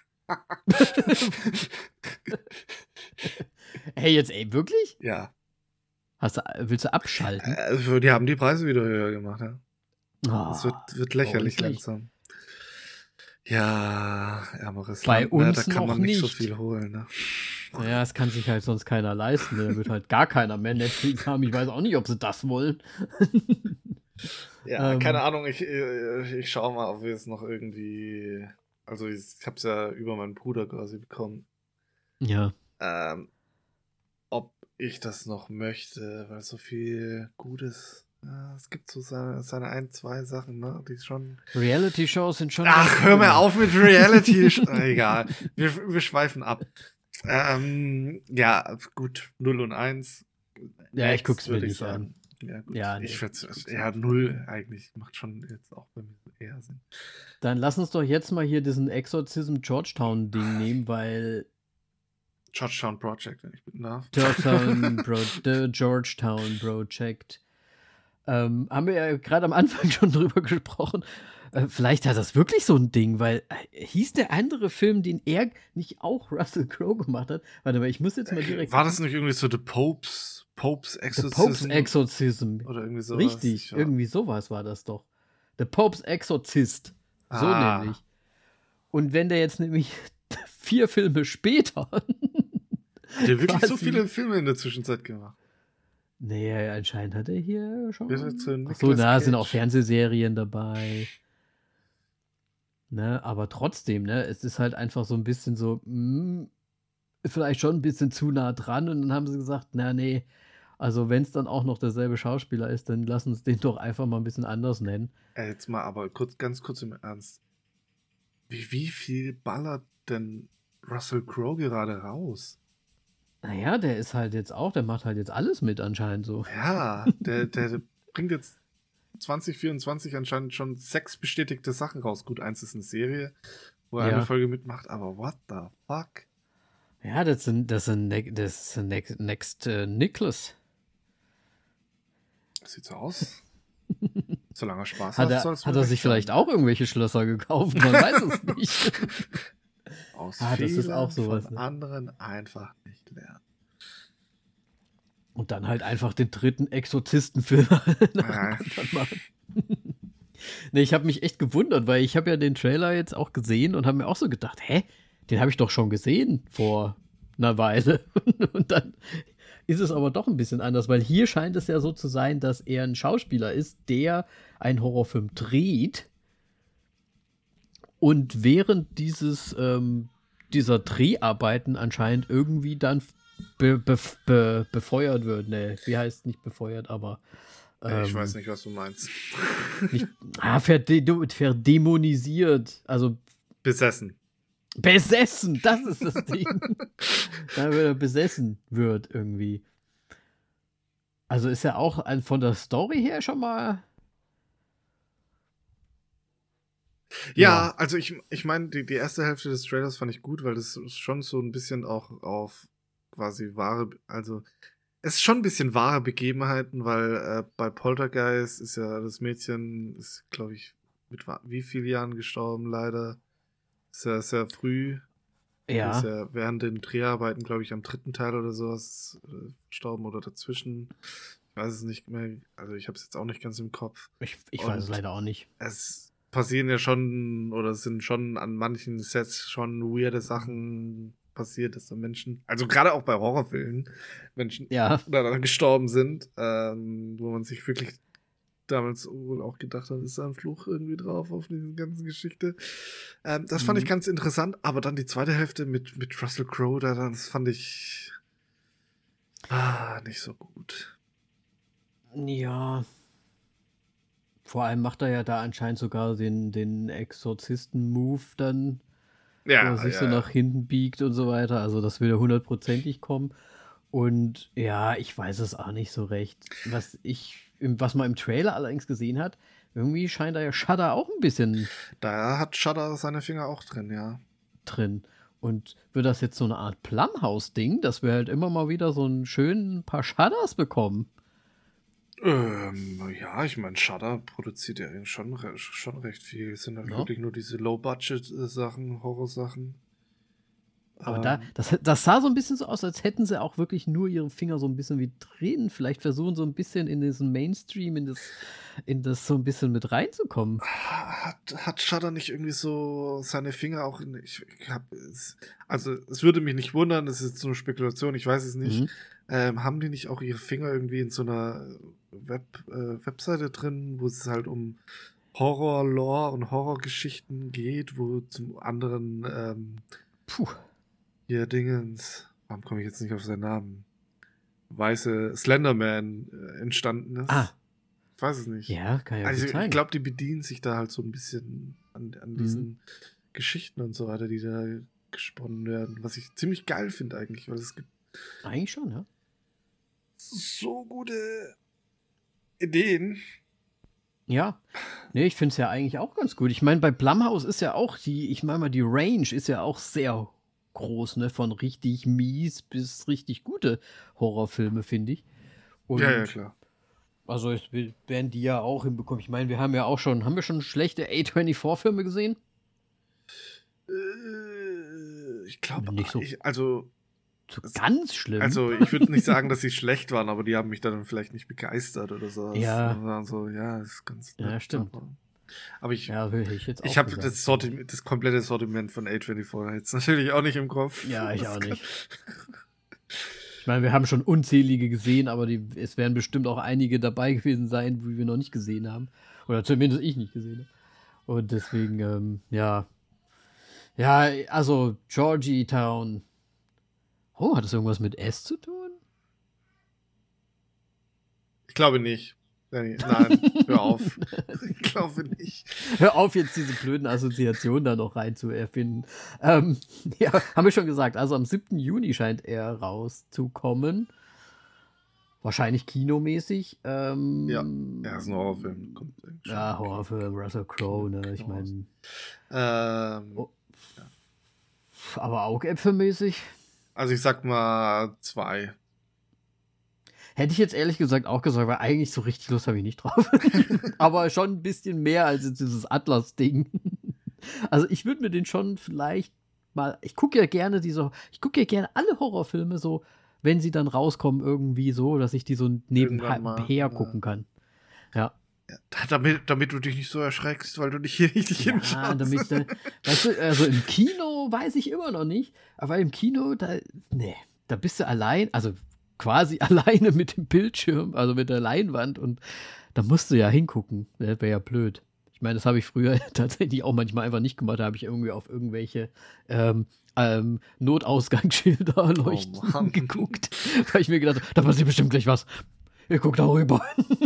Hey, jetzt, ey, wirklich? Ja, Hast du, willst du abschalten? also, die haben die Preise wieder höher gemacht, ja. Ah, Es wird, wird lächerlich ordentlich. langsam. Ja, ärmeres Bei Land, ne? uns Da kann noch man nicht so nicht. viel holen, ne? Naja, das kann sich halt sonst keiner leisten. Da wird halt gar keiner mehr Netflix haben. Ich weiß auch nicht, ob sie das wollen. Ja, Ähm. keine Ahnung, ich, äh, ich schau mal, ob wir es noch irgendwie. Also, ich hab's ja über meinen Bruder quasi bekommen. Ja. Ähm, ob ich das noch möchte, weil so viel Gutes. Ja, es gibt so seine, seine ein, zwei Sachen, ne, die schon. Reality-Shows sind schon. Ach, ganz hör gut. mir auf mit Reality. Egal. Wir, wir schweifen ab. Ähm, ja, gut, null und eins. Ja, ich guck's mir würde nicht sagen. Ja, gut. Ja, nee. Ich würde ja, null eigentlich. Macht schon jetzt auch bei mir eher Sinn. Dann lass uns doch jetzt mal hier diesen Exorcism Georgetown-Ding nehmen, weil Georgetown Project, wenn ich bitten darf. Georgetown, Pro The Georgetown Project. Ähm, haben wir ja gerade am Anfang schon drüber gesprochen. Äh, vielleicht hat das wirklich so ein Ding, weil äh, hieß der andere Film, den er nicht auch Russell Crowe gemacht hat? Warte mal, ich muss jetzt mal direkt. War das nicht irgendwie so The Popes, Popes The Exorcism? Pope's Exorcism. Oder irgendwie sowas? Richtig, Ich war- irgendwie sowas war das doch. The Pope's Exorcist. So Ah. nämlich. Und wenn der jetzt nämlich vier Filme später Hat er wirklich so Quasi. viele Filme in der Zwischenzeit gemacht? Nee, anscheinend hat er hier schon. Bis zu Ach so, Nicolas na, sind Cage. auch Fernsehserien dabei. Ne, aber trotzdem, ne, es ist halt einfach so ein bisschen so, hm, vielleicht schon ein bisschen zu nah dran und dann haben sie gesagt, na nee, also wenn es dann auch noch derselbe Schauspieler ist, dann lass uns den doch einfach mal ein bisschen anders nennen. Äh, jetzt mal aber kurz, ganz kurz im Ernst. Wie, wie viel ballert denn Russell Crowe gerade raus? Naja, der ist halt jetzt auch, der macht halt jetzt alles mit anscheinend so. Ja, der, der bringt jetzt zwanzig vierundzwanzig anscheinend schon sechs bestätigte Sachen raus. Gut, eins ist eine Serie, wo er Ja. eine Folge mitmacht, aber what the fuck? Ja, das sind, das sind, ne- das ist Next, Next äh, Nicholas. Sieht so aus. Solange er Spaß Hat hat, er, soll es hat mir er sich recht sein. vielleicht auch irgendwelche Schlösser gekauft? Man weiß es nicht. Aus Ah, das ist Fehlern auch sowas, von ne? anderen einfach nicht lernen. Und dann halt einfach den dritten Exorzistenfilm Ja. machen. Nee, ich habe mich echt gewundert, weil ich habe ja den Trailer jetzt auch gesehen und habe mir auch so gedacht, hä, den habe ich doch schon gesehen vor einer Weile. Und dann ist es aber doch ein bisschen anders, weil hier scheint es ja so zu sein, dass er ein Schauspieler ist, der einen Horrorfilm dreht und während dieses ähm, dieser Dreharbeiten anscheinend irgendwie dann be, be, be, befeuert wird. Ne, wie heißt nicht befeuert, aber Äh, ich ähm, weiß nicht, was du meinst. nicht, ah, verde verdämonisiert, also Besessen. besessen, das ist das Ding. Da er besessen wird irgendwie. Also ist ja auch ein, von der Story her schon mal. Ja, Ja. also ich, ich meine, die, die erste Hälfte des Trailers fand ich gut, weil das ist schon so ein bisschen auch auf quasi wahre, also es ist schon ein bisschen wahre Begebenheiten, weil äh, bei Poltergeist ist ja das Mädchen, ist glaube ich mit wa- wie vielen Jahren gestorben leider. Sehr, sehr früh. Ja. Ist ja während den Dreharbeiten, glaube ich, am dritten Teil oder sowas äh, gestorben oder dazwischen. Ich weiß es nicht mehr. Also ich habe es jetzt auch nicht ganz im Kopf. Ich, ich Und weiß es leider auch nicht. Es passieren ja schon oder es sind schon an manchen Sets schon weirde Sachen passiert, dass da Menschen, also gerade auch bei Horrorfilmen, Menschen Ja. daran gestorben sind, ähm, wo man sich wirklich damals wohl auch gedacht hat, ist da ein Fluch irgendwie drauf auf diese ganze Geschichte. Ähm, das fand Mhm. ich ganz interessant, aber dann die zweite Hälfte mit, mit Russell Crowe, da, das fand ich ah, nicht so gut. Ja. Vor allem macht er ja da anscheinend sogar den, den Exorzisten-Move dann, wo Ja, er sich ja, so ja. nach hinten biegt und so weiter. Also das will ja hundertprozentig kommen. Und ja, ich weiß es auch nicht so recht. Was ich, im- was man im Trailer allerdings gesehen hat, irgendwie scheint da ja Shudder auch ein bisschen Da hat Shudder seine Finger auch drin, ja. drin. Und wird das jetzt so eine Art Plumhouse-Ding, dass wir halt immer mal wieder so einen schönen paar Shudders bekommen? Ähm, ja, ich meine, Shudder produziert ja schon, re schon recht viel. Es sind halt Ja. wirklich nur diese Low-Budget-Sachen, Horrorsachen. Aber da, Ähm, das, das sah so ein bisschen so aus, als hätten sie auch wirklich nur ihre Finger so ein bisschen wie drin. Vielleicht versuchen so ein bisschen in diesen Mainstream, in das, in das so ein bisschen mit reinzukommen. Hat, hat Shudder nicht irgendwie so seine Finger auch in. Ich, ich hab, es, also, es würde mich nicht wundern, das ist jetzt so eine Spekulation, ich weiß es nicht. Mhm. Ähm, haben die nicht auch ihre Finger irgendwie in so einer Web, äh, Webseite drin, wo es halt um Horror-Lore und Horrorgeschichten geht, wo zum anderen ähm, Puh. hier Dingens, warum komme ich jetzt nicht auf seinen Namen? Weiße Slenderman äh, entstanden ist. Ah. Ich weiß es nicht. Ja, kann ja Also gut ich, sein. ich glaube, die bedienen sich da halt so ein bisschen an, an diesen Geschichten und so weiter, die da gesponnen werden. Was ich ziemlich geil finde eigentlich, weil es gibt Eigentlich schon, ja. so gute Ideen. Ja. Nee, ich finde es ja eigentlich auch ganz gut. Ich meine, bei Blumhouse ist ja auch die, ich meine mal, die Range ist ja auch sehr groß, ne? Von richtig mies bis richtig gute Horrorfilme, finde ich. Und Ja, ja, klar. also es will- werden die ja auch hinbekommen. Ich meine, wir haben ja auch schon, haben wir schon schlechte A vierundzwanzig-Filme gesehen? Äh, ich glaube, Nicht so. ich, also, So Es- ganz schlimm. also ich würde nicht sagen, dass sie schlecht waren, aber die haben mich dann vielleicht nicht begeistert oder so. Ja. Das waren so, ja, ist ganz Ja, nett, stimmt. Aber, aber ich, ja, will ich jetzt auch ich habe gesagt. das, Sortiment, das komplette Sortiment von A vierundzwanzig jetzt natürlich auch nicht im Kopf. Ja, ich Das auch kann- nicht. Ich meine, wir haben schon unzählige gesehen, aber die, es werden bestimmt auch einige dabei gewesen sein, die wir noch nicht gesehen haben. Oder zumindest ich nicht gesehen habe. Und deswegen, ähm, ja. Ja, also Georgie Town. Oh, hat das irgendwas mit S zu tun? Ich glaube nicht. Nein, hör auf. Ich glaube nicht. Hör auf, jetzt diese blöden Assoziationen da noch rein zu erfinden. Ähm, ja, haben wir schon gesagt. Also am siebten Juni scheint er rauszukommen. Wahrscheinlich kinomäßig. Ähm, ja, er ist ein Horrorfilm. Kommt ja, Horrorfilm, Russell Crowe, ne? Ich meine. Ähm, oh, ja. Aber Augäpfelmäßig. Also ich sag mal zwei. Hätte ich jetzt ehrlich gesagt auch gesagt, weil eigentlich so richtig Lust habe ich nicht drauf. Aber schon ein bisschen mehr als jetzt dieses Atlas-Ding. Also ich würde mir den schon vielleicht mal, ich gucke ja gerne diese, ich gucke ja gerne alle Horrorfilme so, wenn sie dann rauskommen irgendwie so, dass ich die so nebenher gucken kann. Ja. Ja, damit, damit du dich nicht so erschreckst, weil du dich hier richtig ja, hinschaust. Damit, äh, weißt du, also im Kino weiß ich immer noch nicht, aber im Kino, da, nee, da bist du allein, also quasi alleine mit dem Bildschirm, also mit der Leinwand und da musst du ja hingucken. Das wäre ja blöd. Ich meine, das habe ich früher tatsächlich auch manchmal einfach nicht gemacht. Da habe ich irgendwie auf irgendwelche ähm, ähm, Notausgangsschilder leuchten oh, geguckt, weil ich mir gedacht habe, da passiert bestimmt gleich was. Ihr guckt da rüber.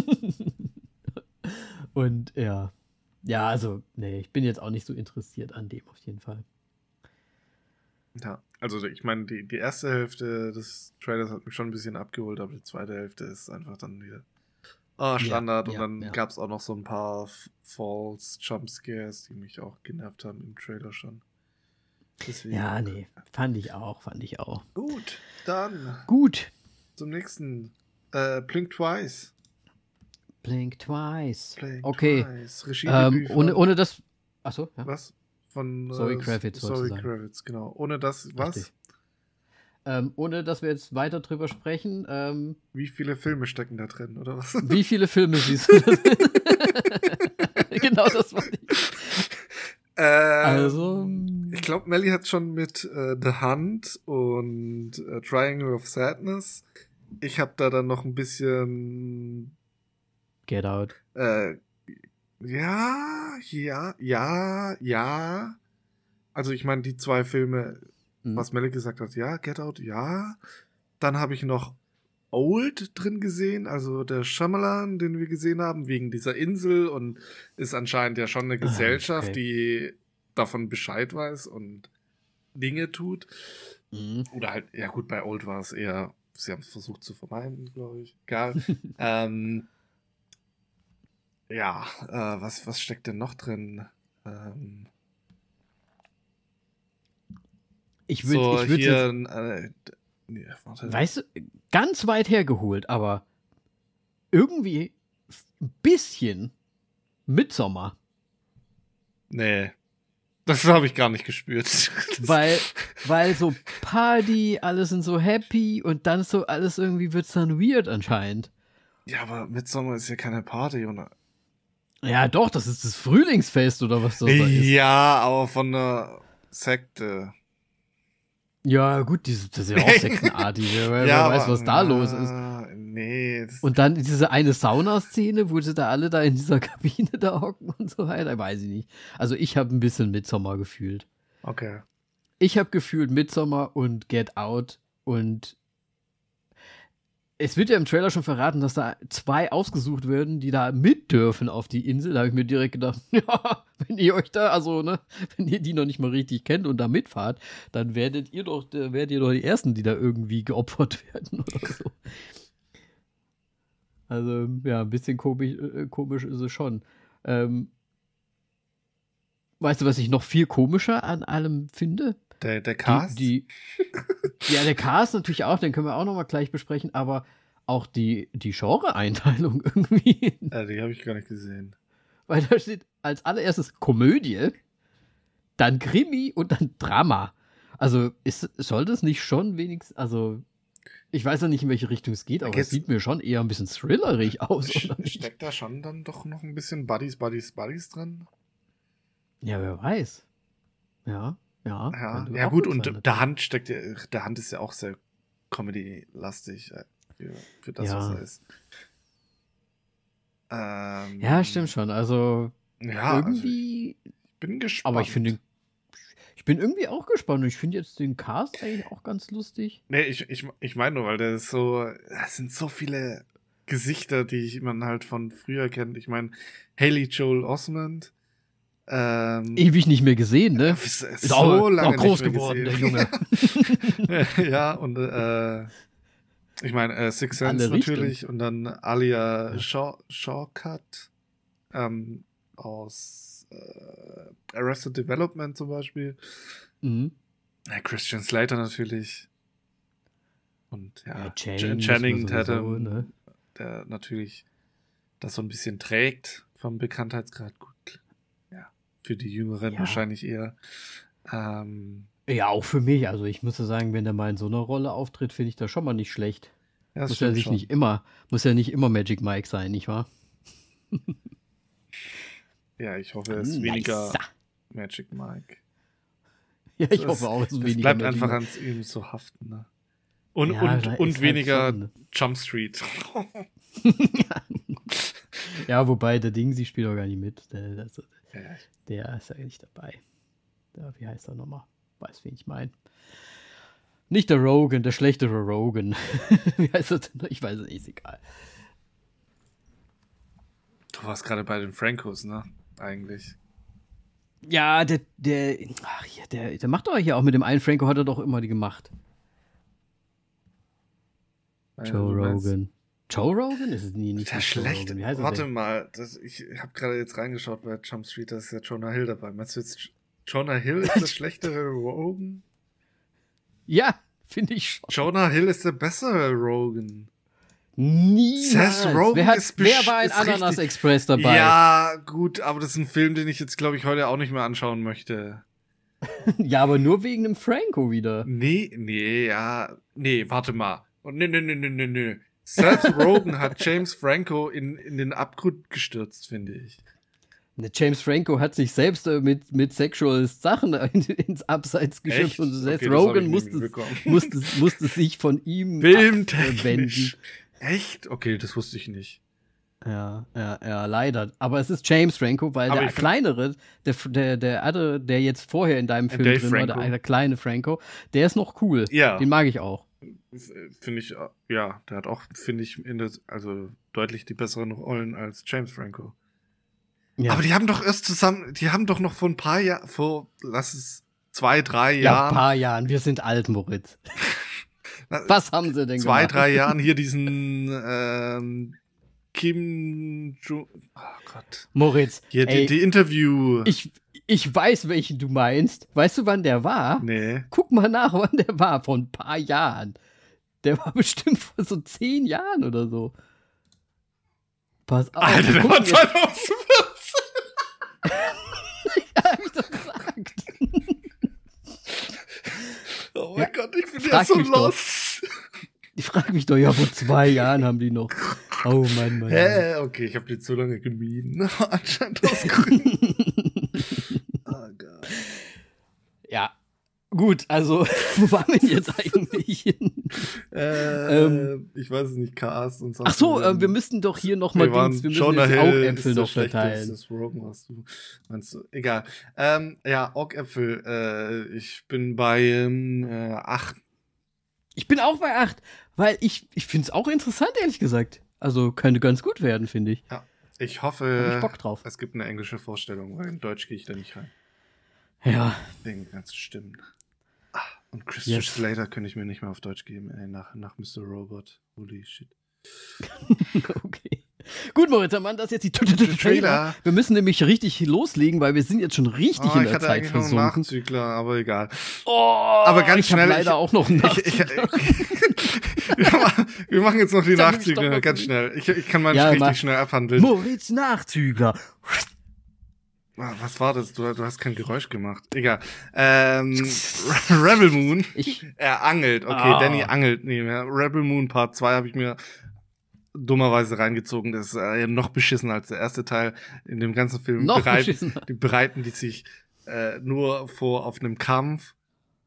Und ja, ja, also, nee, ich bin jetzt auch nicht so interessiert an dem auf jeden Fall. Ja, also ich meine, die, die erste Hälfte des Trailers hat mich schon ein bisschen abgeholt, aber die zweite Hälfte ist einfach dann wieder oh, Standard. Ja, ja, und dann ja. gab es auch noch so ein paar False Jumpscares, die mich auch genervt haben im Trailer schon. Deswegen, ja, nee, fand ich auch, fand ich auch. Gut, dann. Gut. Zum nächsten. Äh, Blink Twice. Blink Twice. Blink okay. Twice. Regie ähm, ohne, ohne das. Achso, ja. Was? Von Zoe Kravitz. Zoe Kravitz, genau. Ohne das, was? Ähm, ohne dass wir jetzt weiter drüber sprechen. Ähm, wie viele Filme stecken da drin, oder was? Wie viele Filme siehst du da drin? Genau das war ich. Ähm, also. Ich glaube, Melly hat schon mit äh, The Hunt und äh, Triangle of Sadness. Ich habe da dann noch ein bisschen. Get Out. Äh, ja, ja, ja, ja. Also ich meine, die zwei Filme, hm. was Melly gesagt hat, ja, Get Out, ja. Dann habe ich noch Old drin gesehen, also der Shyamalan, den wir gesehen haben, wegen dieser Insel und ist anscheinend ja schon eine Gesellschaft, okay. die davon Bescheid weiß und Dinge tut. Mhm. Oder halt, ja gut, bei Old war es eher, sie haben es versucht zu vermeiden, glaube ich. Egal. ähm, ja, äh, was, was steckt denn noch drin? Ähm, ich würde so ich würd hier, äh, nee, warte. Weißt du, ganz weit hergeholt, aber irgendwie ein bisschen Midsommar. Nee. Das habe ich gar nicht gespürt. weil, weil so Party, alle sind so happy und dann so alles irgendwie wird's dann weird anscheinend. Ja, aber Midsommar ist ja keine Party, oder? Ja, doch, das ist das Frühlingsfest oder was das da ist. Ja, aber von der Sekte. Ja, gut, das ist ja auch sektenartig. Wer ja, weiß, was da na, los ist. Nee. Und dann diese eine Saunaszene, wo sie da alle da in dieser Kabine da hocken und so weiter, weiß ich nicht. Also ich habe ein bisschen Midsommar gefühlt. Okay. Ich habe gefühlt Midsommar und Get Out und es wird ja im Trailer schon verraten, dass da zwei ausgesucht werden, die da mit dürfen auf die Insel. Da habe ich mir direkt gedacht, ja, wenn ihr euch da, also, ne, wenn ihr die noch nicht mal richtig kennt und da mitfahrt, dann werdet ihr doch, werdet ihr doch die Ersten, die da irgendwie geopfert werden oder so. Also, ja, ein bisschen komisch, äh, komisch ist es schon. Ähm, weißt du, was ich noch viel komischer an allem finde? Der, der Cast? Die, die, ja, der Cast natürlich auch, den können wir auch noch mal gleich besprechen, aber auch die, die Genre-Einteilung irgendwie. Ja, die habe ich gar nicht gesehen. Weil da steht als allererstes Komödie, dann Krimi und dann Drama. Also ist, soll das nicht schon wenigstens, also ich weiß ja nicht, in welche Richtung es geht, aber es sieht mir schon eher ein bisschen thrillerig aus. Oder nicht? Steckt da schon dann doch noch ein bisschen Buddies, Buddies, Buddies drin? Ja, wer weiß. Ja. Ja, ja, ja gut, und der Hand steckt ja, der Hand ist ja auch sehr Comedy-lastig äh, für, für das, Ja. was er ist. Ähm, Ja, stimmt schon. Also Ja, also ich irgendwie, bin gespannt. aber ich finde, ich bin irgendwie auch gespannt. Und ich finde jetzt den Cast eigentlich auch ganz lustig. Nee, ich, ich, ich meine nur, weil der ist so, es sind so viele Gesichter, die ich man halt von früher kennt. Ich meine, Haley Joel Osment. Ähm, Ewig nicht mehr gesehen, ne? ist, ist Ist so auch, lange auch groß nicht mehr geworden, der gesehen. Junge. Ja, und äh, ich meine, äh, Six Sense Alle natürlich und dann Alia Shaw, Shawkat ähm, aus äh, Arrested Development zum Beispiel. Mhm. Ja, Christian Slater natürlich. Und ja, Ja, Ch- Channing Channing müssen wir sowieso, Tatum, ne? der natürlich das so ein bisschen trägt vom Bekanntheitsgrad. Gut, ja, für die Jüngeren Ja. wahrscheinlich eher. Ähm, Ja, auch für mich. Also ich muss ja sagen, wenn der mal in so einer Rolle auftritt, finde ich das schon mal nicht schlecht. ja, das Muss ja stimmt sich schon. nicht immer, muss ja nicht immer Magic Mike sein, nicht wahr? Ja, ich hoffe, es ist Nice. weniger Magic Mike. Ja, ich Das- hoffe auch, es ist Es weniger bleibt Magic einfach Mike. ans ihm so haften. Ne? Und, Ja, und, da ist und halt weniger schon- Jump Street. Ja, wobei der Ding, sie spielt auch gar nicht mit. Der, der, Ja, der ist ja nicht dabei. Der, wie heißt er nochmal? Weiß, wen ich meine. Nicht der Rogan, der schlechtere Rogan. Wie heißt er denn? Ich weiß es nicht, ist egal. du warst gerade bei den Francos, ne? Eigentlich. Ja, der, der, ach ja, der, der macht doch hier auch mit dem einen Franco, hat er doch immer die gemacht. Joe Du meinst- Rogan. Joe Rogan? Ist es nie nicht Der Joe schlecht. Rogan. Wie heißt er Warte denn? mal, das, ich habe gerade jetzt reingeschaut bei Jump Street, da ist ja Jonah Hill dabei. Meinst du jetzt, Jonah Hill ist der schlechtere Rogan? Ja, finde ich schon. Jonah Hill ist der bessere Rogan. Niemals. Seth Rogen wer, hat, ist wer besch- war in ist Ananas richtig- Express dabei? Ja, gut, aber das ist ein Film, den ich jetzt, glaube ich, heute auch nicht mehr anschauen möchte. Ja, aber nur wegen dem Franco wieder. Nee, nee, ja. Nee, warte mal. Oh, nee, nee, nee, nee, nee, nee. Seth Rogen hat James Franco in, in den Abgrund gestürzt, finde ich. Ne, James Franco hat sich selbst äh, mit, mit Sexual Sachen in, ins Abseits geschöpft Echt? und Seth Okay, das hab Rogen ich musste, nicht mitbekommen. musste, musste sich von ihm abwenden. Filmtechnisch. Echt? Okay, das wusste ich nicht. Ja, ja, ja, leider. Aber es ist James Franco, weil Aber der ich find- kleinere, der, der, der, andere, der jetzt vorher in deinem Äh, Film Dave drin war, der, Franco. der kleine Franco, der ist noch cool. Ja. Den mag ich auch. Finde ich, äh, ja, der hat auch, finde ich, in der, also deutlich die besseren Rollen als James Franco. Ja. Aber die haben doch erst zusammen, die haben doch noch vor ein paar Jahren, vor, lass es zwei, drei ja, Jahren, ein paar Jahren. Wir sind alt, Moritz. na, Was haben sie denn zwei, gemacht? drei Jahren hier diesen ähm, Kim Jo, oh Gott, Moritz, hier ey, die, die Interview. ich, ich weiß, welchen du meinst. Weißt du, wann der war? nee. Guck mal nach, wann der war. Vor ein paar Jahren. Der war bestimmt vor so zehn Jahren oder so. Pass auf. Alter, der guck war jetzt- zweitausendvierzehn. Ja, hab ich doch gesagt. Oh mein Ja, Gott, ich bin ja frag so mich doch. lost. Ich frage mich doch, ja, vor zwei Jahren haben die noch. Oh Mann, Mann. Hä? Okay, ich habe die zu lange gemieden. Anscheinend aus Gründen. Oh Gott. Ja. Gut, also, wo waren wir denn jetzt eigentlich? Äh, Ähm. ich weiß es nicht, Cast und so. Ach so, äh, wir müssen doch hier nochmal wir waren Dings, wir müssen Jonah jetzt die Hill Augäpfel ist der noch verteilen. schlechteste Rogan, was du meinst. Du? Egal. Ähm, ja, Augäpfel. Äh, ich bin bei ähm, äh, acht. Ich bin auch bei acht, weil ich, ich finde es auch interessant, ehrlich gesagt. Also, könnte ganz gut werden, finde ich. Ich Hab hoffe, ich Bock drauf. es gibt eine englische Vorstellung, weil in Deutsch gehe ich da nicht rein. Ja. Wegen den ganzen Stimmen. Ah, und Christian Yes. Slater könnte ich mir nicht mehr auf Deutsch geben, ey, nach, nach Mister Robot. Holy shit. Okay. Gut, Moritz, dann machen das jetzt die T- T- T- Trailer. Trailer. Wir müssen nämlich richtig loslegen, weil wir sind jetzt schon richtig Oh, in ich der hatte Zeit eigentlich noch einen versunken. Nachzügler, aber egal. Oh, Aber ganz ich hab schnell, leider ich- auch noch einen Ich, ich, Nachzügler. wir, machen, wir machen jetzt noch die Sag mich Nachzügler, doch mal ganz so. schnell. Ich, ich kann mal Ja, richtig mach. schnell abhandeln. Moritz Nachzügler. Ah, Was war das? Du, du hast kein Geräusch gemacht. Egal. Ähm, Rebel Moon. Ich, Er angelt. Okay, Ah. Danny angelt nicht mehr. Rebel Moon Part zwei habe ich mir dummerweise reingezogen. Das ist äh, noch beschissen als der erste Teil. In dem ganzen Film Noch bereiten, beschissener. die bereiten die sich äh, nur vor auf einem Kampf.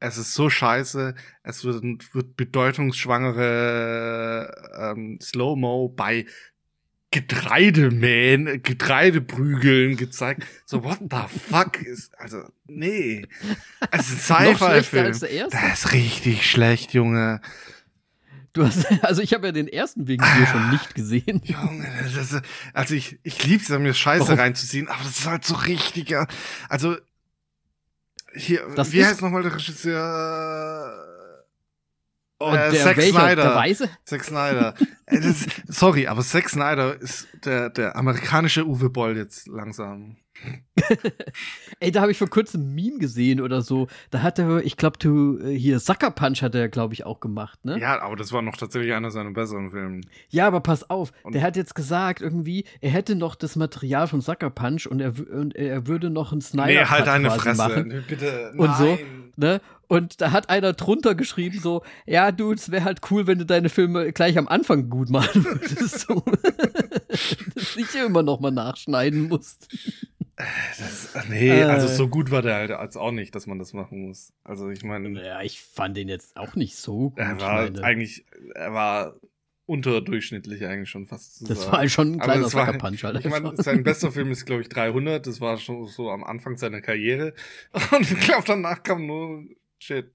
es ist so scheiße, es wird, wird bedeutungsschwangere ähm, Slow-Mo bei Getreidemähen, Getreideprügeln gezeigt. So, what the fuck ist, also, nee. Es ist ein Sci-Fi-Film. Das ist richtig schlecht, Junge. Du hast, also ich habe ja den ersten wegen dir schon nicht gesehen. Junge, das ist, also ich, ich lieb's, mir Scheiße Warum? reinzuziehen, aber das ist halt so richtiger, also, hier, das wie heißt nochmal der Regisseur? Und äh, der Zack welcher, Snyder. Der Weiße? Zack Snyder. ist, sorry, aber Zack Snyder ist der, der amerikanische Uwe Boll jetzt langsam. Ey, da habe ich vor kurzem ein Meme gesehen oder so. Da hat er, ich glaube, du hier Sucker Punch hat er, glaube ich, auch gemacht, ne? Ja, aber das war noch tatsächlich einer seiner besseren Filme. Ja, aber pass auf, und der hat jetzt gesagt, irgendwie, er hätte noch das Material von Sucker Punch und er, und er würde noch einen Snyder nee, halt eine Fresse. machen. Bitte, und nein. so, ne? Und da hat einer drunter geschrieben so, ja, du, es wäre halt cool, wenn du deine Filme gleich am Anfang gut machen würdest. So. Dass nicht immer noch mal nachschneiden musst. Das, nee, äh, also so gut war der halt als auch nicht, dass man das machen muss. Also ich meine. Ja, ich fand den jetzt auch nicht so gut. Er war meine. eigentlich, er war unterdurchschnittlich eigentlich schon fast zu Das sagen. war halt schon ein kleiner Sucker Punch. Halt ich meine, sein bester Film ist, glaube ich, dreihundert. Das war schon so am Anfang seiner Karriere. Und ich glaube, danach kam nur Shit.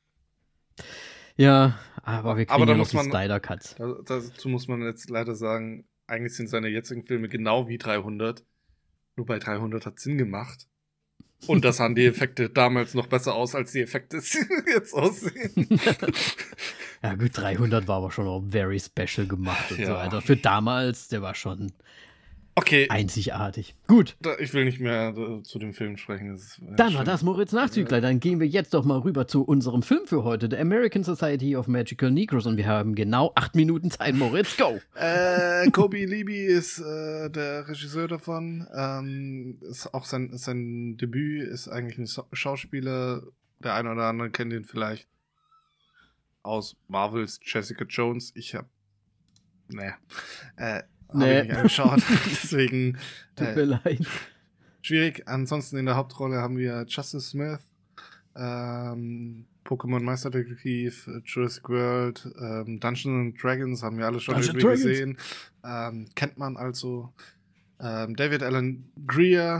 Ja, aber wir kriegen aber da ja muss noch man, die Snyder-Cuts. Dazu muss man jetzt leider sagen, eigentlich sind seine jetzigen Filme genau wie dreihundert. Nur bei dreihundert hat Sinn gemacht. Und das sahen die Effekte damals noch besser aus, als die Effekte jetzt aussehen. Ja gut, dreihundert war aber schon auch very special gemacht und ja. so weiter. Für damals, der war schon okay. einzigartig. Gut. Ich will nicht mehr äh, zu dem Film sprechen. Das ist, äh, Dann war das Moritz Nachzügler. Dann gehen wir jetzt doch mal rüber zu unserem Film für heute, The American Society of Magical Negroes. Und wir haben genau acht Minuten Zeit. Moritz, go! Äh, Kobe Levy ist äh, der Regisseur davon. Ähm, ist auch sein, sein Debüt ist eigentlich ein Schauspieler. Der eine oder andere kennt ihn vielleicht aus Marvels Jessica Jones. Ich hab ne. Äh, Nee. Habe ich nicht angeschaut. Deswegen. Tut mir äh, leid. Schwierig. Ansonsten in der Hauptrolle haben wir Justice Smith, ähm, Pokémon Meisterdetektiv, Jurassic World, ähm, Dungeons and Dragons haben wir alle schon Dungeon irgendwie gesehen. Ähm, kennt man also. Ähm, David Alan Grier.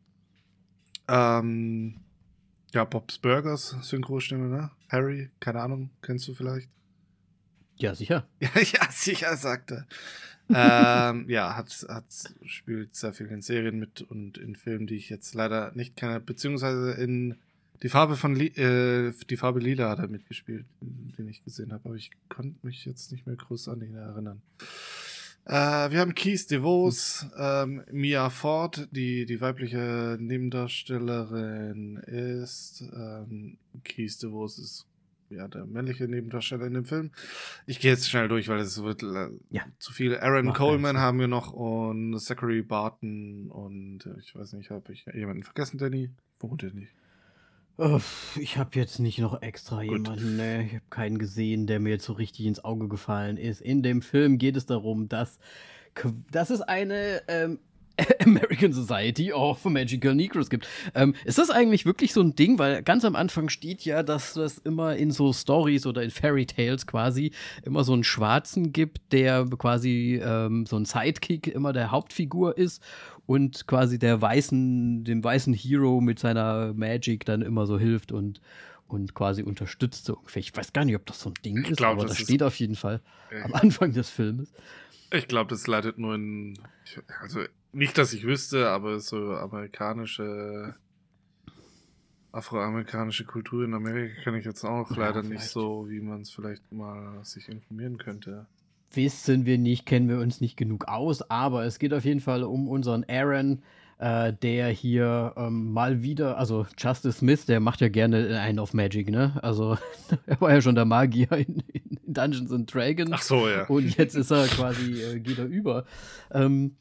Ähm, ja, Bob's Burgers, Synchrostimme, ne? Harry, keine Ahnung, kennst du vielleicht? Ja, sicher. Ja, ja, sicher, sagte. ähm, ja, hat, hat, spielt sehr viel in Serien mit und in Filmen, die ich jetzt leider nicht kenne, beziehungsweise in Die Farbe von Li- äh, Die Farbe Lila hat er mitgespielt, den ich gesehen habe, aber ich konnte mich jetzt nicht mehr groß an ihn erinnern. Äh, wir haben Keith DeVos, ähm, Mia Ford, die die weibliche Nebendarstellerin ist. Ähm, Keith DeVos ist ja der männliche Nebendarsteller in dem Film. Ich gehe jetzt schnell durch, weil es wird äh, ja. zu viel. Aaron Mach Coleman das. haben wir noch und Zachary Barton und äh, ich weiß nicht, habe ich jemanden vergessen, Danny? Vermutlich nicht. Oh, ich habe jetzt nicht noch extra Gut. jemanden, ne, ich habe keinen gesehen, der mir jetzt so richtig ins Auge gefallen ist. In dem Film geht es darum, dass, dass es eine ähm, American Society of Magical Negroes gibt. Ähm, ist das eigentlich wirklich so ein Ding? Weil ganz am Anfang steht ja, dass das immer in so Stories oder in Fairy Tales quasi immer so einen Schwarzen gibt, der quasi ähm, so ein Sidekick immer der Hauptfigur ist und quasi der weißen, dem weißen Hero mit seiner Magic dann immer so hilft und, und quasi unterstützt so ungefähr. Ich weiß gar nicht, ob das so ein Ding Ich ist, glaub, aber das das ist- steht auf jeden Fall Äh, am Anfang des Filmes. Ich glaube, das leitet nur in, ich- also nicht, dass ich wüsste, aber so amerikanische, afroamerikanische Kultur in Amerika kenne ich jetzt auch Ja, leider nicht vielleicht. so, wie man es vielleicht mal sich informieren könnte. Wissen wir nicht, kennen wir uns nicht genug aus, aber es geht auf jeden Fall um unseren Aaron, äh, der hier ähm, mal wieder, also Justice Smith, der macht ja gerne einen auf Magic, ne? Also er war ja schon der Magier in, in Dungeons and Dragons. Ach so, ja. Und jetzt ist er quasi, äh, geht er über. Ähm,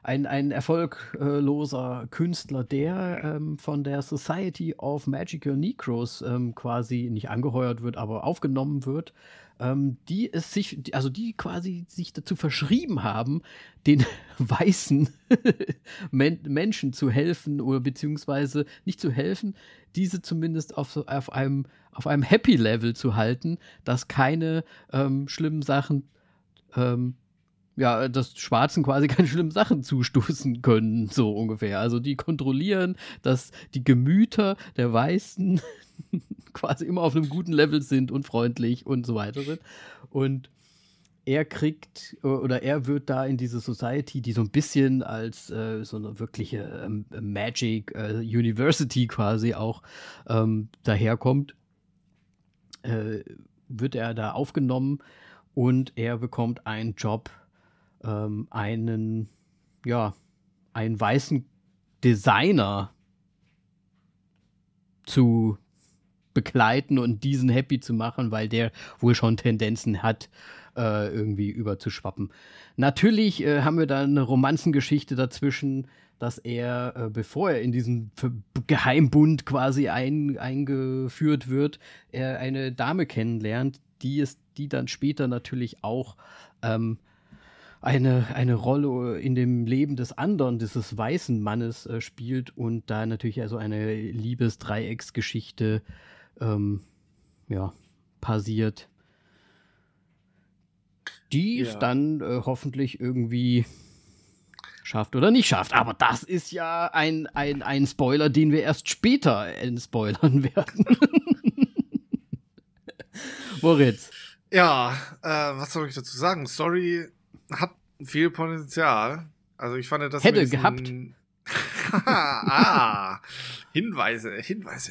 ein, ein erfolgloser Künstler, der ähm, von der Society of Magical Negroes ähm, quasi nicht angeheuert wird, aber aufgenommen wird, ähm, die es sich, also die quasi sich dazu verschrieben haben, den weißen Men- Menschen zu helfen oder beziehungsweise nicht zu helfen, diese zumindest auf, so, auf einem auf einem Happy Level zu halten, dass keine ähm, schlimmen Sachen ähm, ja, dass Schwarzen quasi keine schlimmen Sachen zustoßen können, so ungefähr. Also die kontrollieren, dass die Gemüter der Weißen quasi immer auf einem guten Level sind und freundlich und so weiter sind. Und er kriegt oder er wird da in diese Society, die so ein bisschen als äh, so eine wirkliche ähm, Magic äh, University quasi auch ähm, daherkommt, äh, wird er da aufgenommen und er bekommt einen Job, ähm, einen, ja, einen weißen Designer zu begleiten und diesen happy zu machen, weil der wohl schon Tendenzen hat, äh, irgendwie überzuschwappen. Natürlich äh, haben wir da eine Romanzengeschichte dazwischen, dass er, äh, bevor er in diesen Ver- Geheimbund quasi ein, eingeführt wird, er eine Dame kennenlernt, die ist, die dann später natürlich auch ähm, eine, eine Rolle in dem Leben des anderen, dieses weißen Mannes äh, spielt und da natürlich also eine Liebesdreiecksgeschichte ähm, ja, passiert, die es Ja. dann äh, hoffentlich irgendwie schafft oder nicht schafft. Aber das ist ja ein, ein, ein Spoiler, den wir erst später äh, spoilern werden. Moritz. Ja, äh, was soll ich dazu sagen? Story hat viel Potenzial. Also ich fand das Hätte mit diesen- gehabt. ah, Hinweise, Hinweise.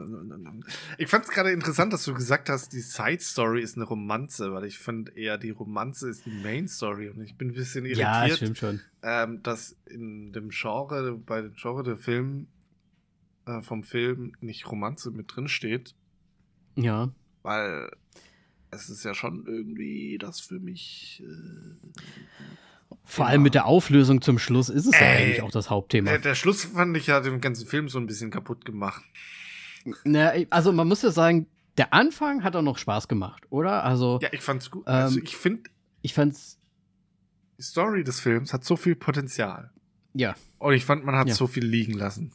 Ich fand es gerade interessant, dass du gesagt hast, die Side Story ist eine Romanze, weil ich finde eher die Romanze ist die Main Story und ich bin ein bisschen Ja, irritiert, stimmt schon. ähm, dass in dem Genre, bei dem Genre der Film, äh, vom Film nicht Romanze mit drin steht, Ja. weil es ist ja schon irgendwie das für mich. Äh, Vor ja. allem mit der Auflösung zum Schluss ist es ja Ey, eigentlich auch das Hauptthema. Der, der Schluss fand ich ja den ganzen Film so ein bisschen kaputt gemacht. Na, also man muss ja sagen, der Anfang hat auch noch Spaß gemacht, oder? Also, Ja, ich fand's gut. Ähm, also ich finde, ich fand's, die Story des Films hat so viel Potenzial. ja. Und ich fand, man hat Ja. so viel liegen lassen.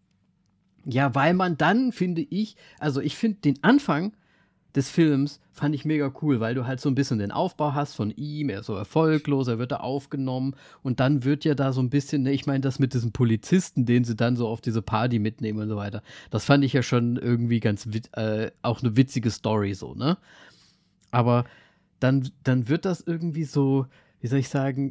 Ja, weil man dann, finde ich, also ich finde den Anfang des Films fand ich mega cool, weil du halt so ein bisschen den Aufbau hast von ihm, er ist so erfolglos, er wird da aufgenommen und dann wird ja da so ein bisschen, ne, ich meine, das mit diesem Polizisten, den sie dann so auf diese Party mitnehmen und so weiter, das fand ich ja schon irgendwie ganz, wit- äh, auch eine witzige Story so, ne? Aber dann, dann wird das irgendwie so, wie soll ich sagen,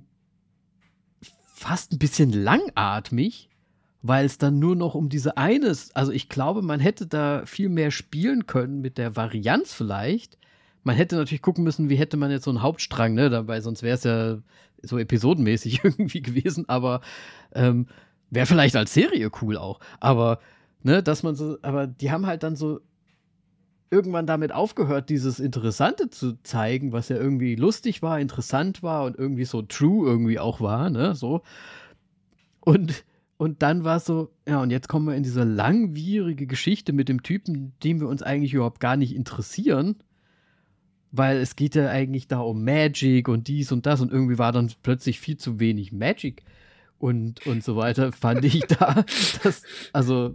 fast ein bisschen langatmig, weil es dann nur noch um diese eines, also ich glaube, man hätte da viel mehr spielen können mit der Varianz vielleicht. Man hätte natürlich gucken müssen, wie hätte man jetzt so einen Hauptstrang, ne, dabei, sonst wäre es ja so episodenmäßig irgendwie gewesen, aber ähm, wäre vielleicht als Serie cool auch. Aber, ne, dass man so, aber die haben halt dann so irgendwann damit aufgehört, dieses Interessante zu zeigen, was ja irgendwie lustig war, interessant war und irgendwie so true irgendwie auch war, ne, so. Und, und dann war es so, ja, und jetzt kommen wir in diese langwierige Geschichte mit dem Typen, den wir uns eigentlich überhaupt gar nicht interessieren, weil es geht ja eigentlich da um Magic und dies und das und irgendwie war dann plötzlich viel zu wenig Magic und, und so weiter, fand ich da, dass, also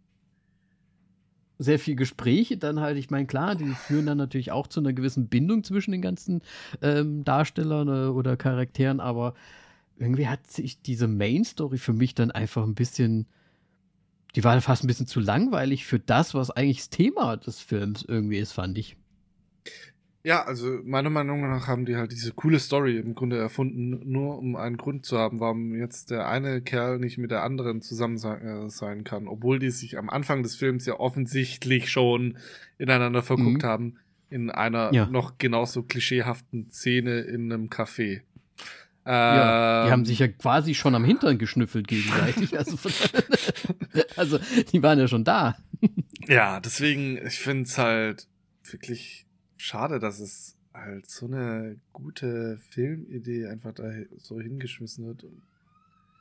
sehr viel Gespräche dann halt, ich meine, klar, die führen dann natürlich auch zu einer gewissen Bindung zwischen den ganzen ähm, Darstellern äh, oder Charakteren, aber irgendwie hat sich diese Main-Story für mich dann einfach ein bisschen, die war fast ein bisschen zu langweilig für das, was eigentlich das Thema des Films irgendwie ist, fand ich. Ja, also meiner Meinung nach haben die halt diese coole Story im Grunde erfunden, nur um einen Grund zu haben, warum jetzt der eine Kerl nicht mit der anderen zusammen sein, äh, sein kann, obwohl die sich am Anfang des Films ja offensichtlich schon ineinander verguckt Mhm. haben, in einer Ja. noch genauso klischeehaften Szene in einem Café. Ja, die haben Ähm, sich ja quasi schon am Hintern geschnüffelt gegenseitig. Also, von, also die waren ja schon da. Ja, deswegen, ich finde es halt wirklich schade, dass es halt so eine gute Filmidee einfach da so hingeschmissen wird. Und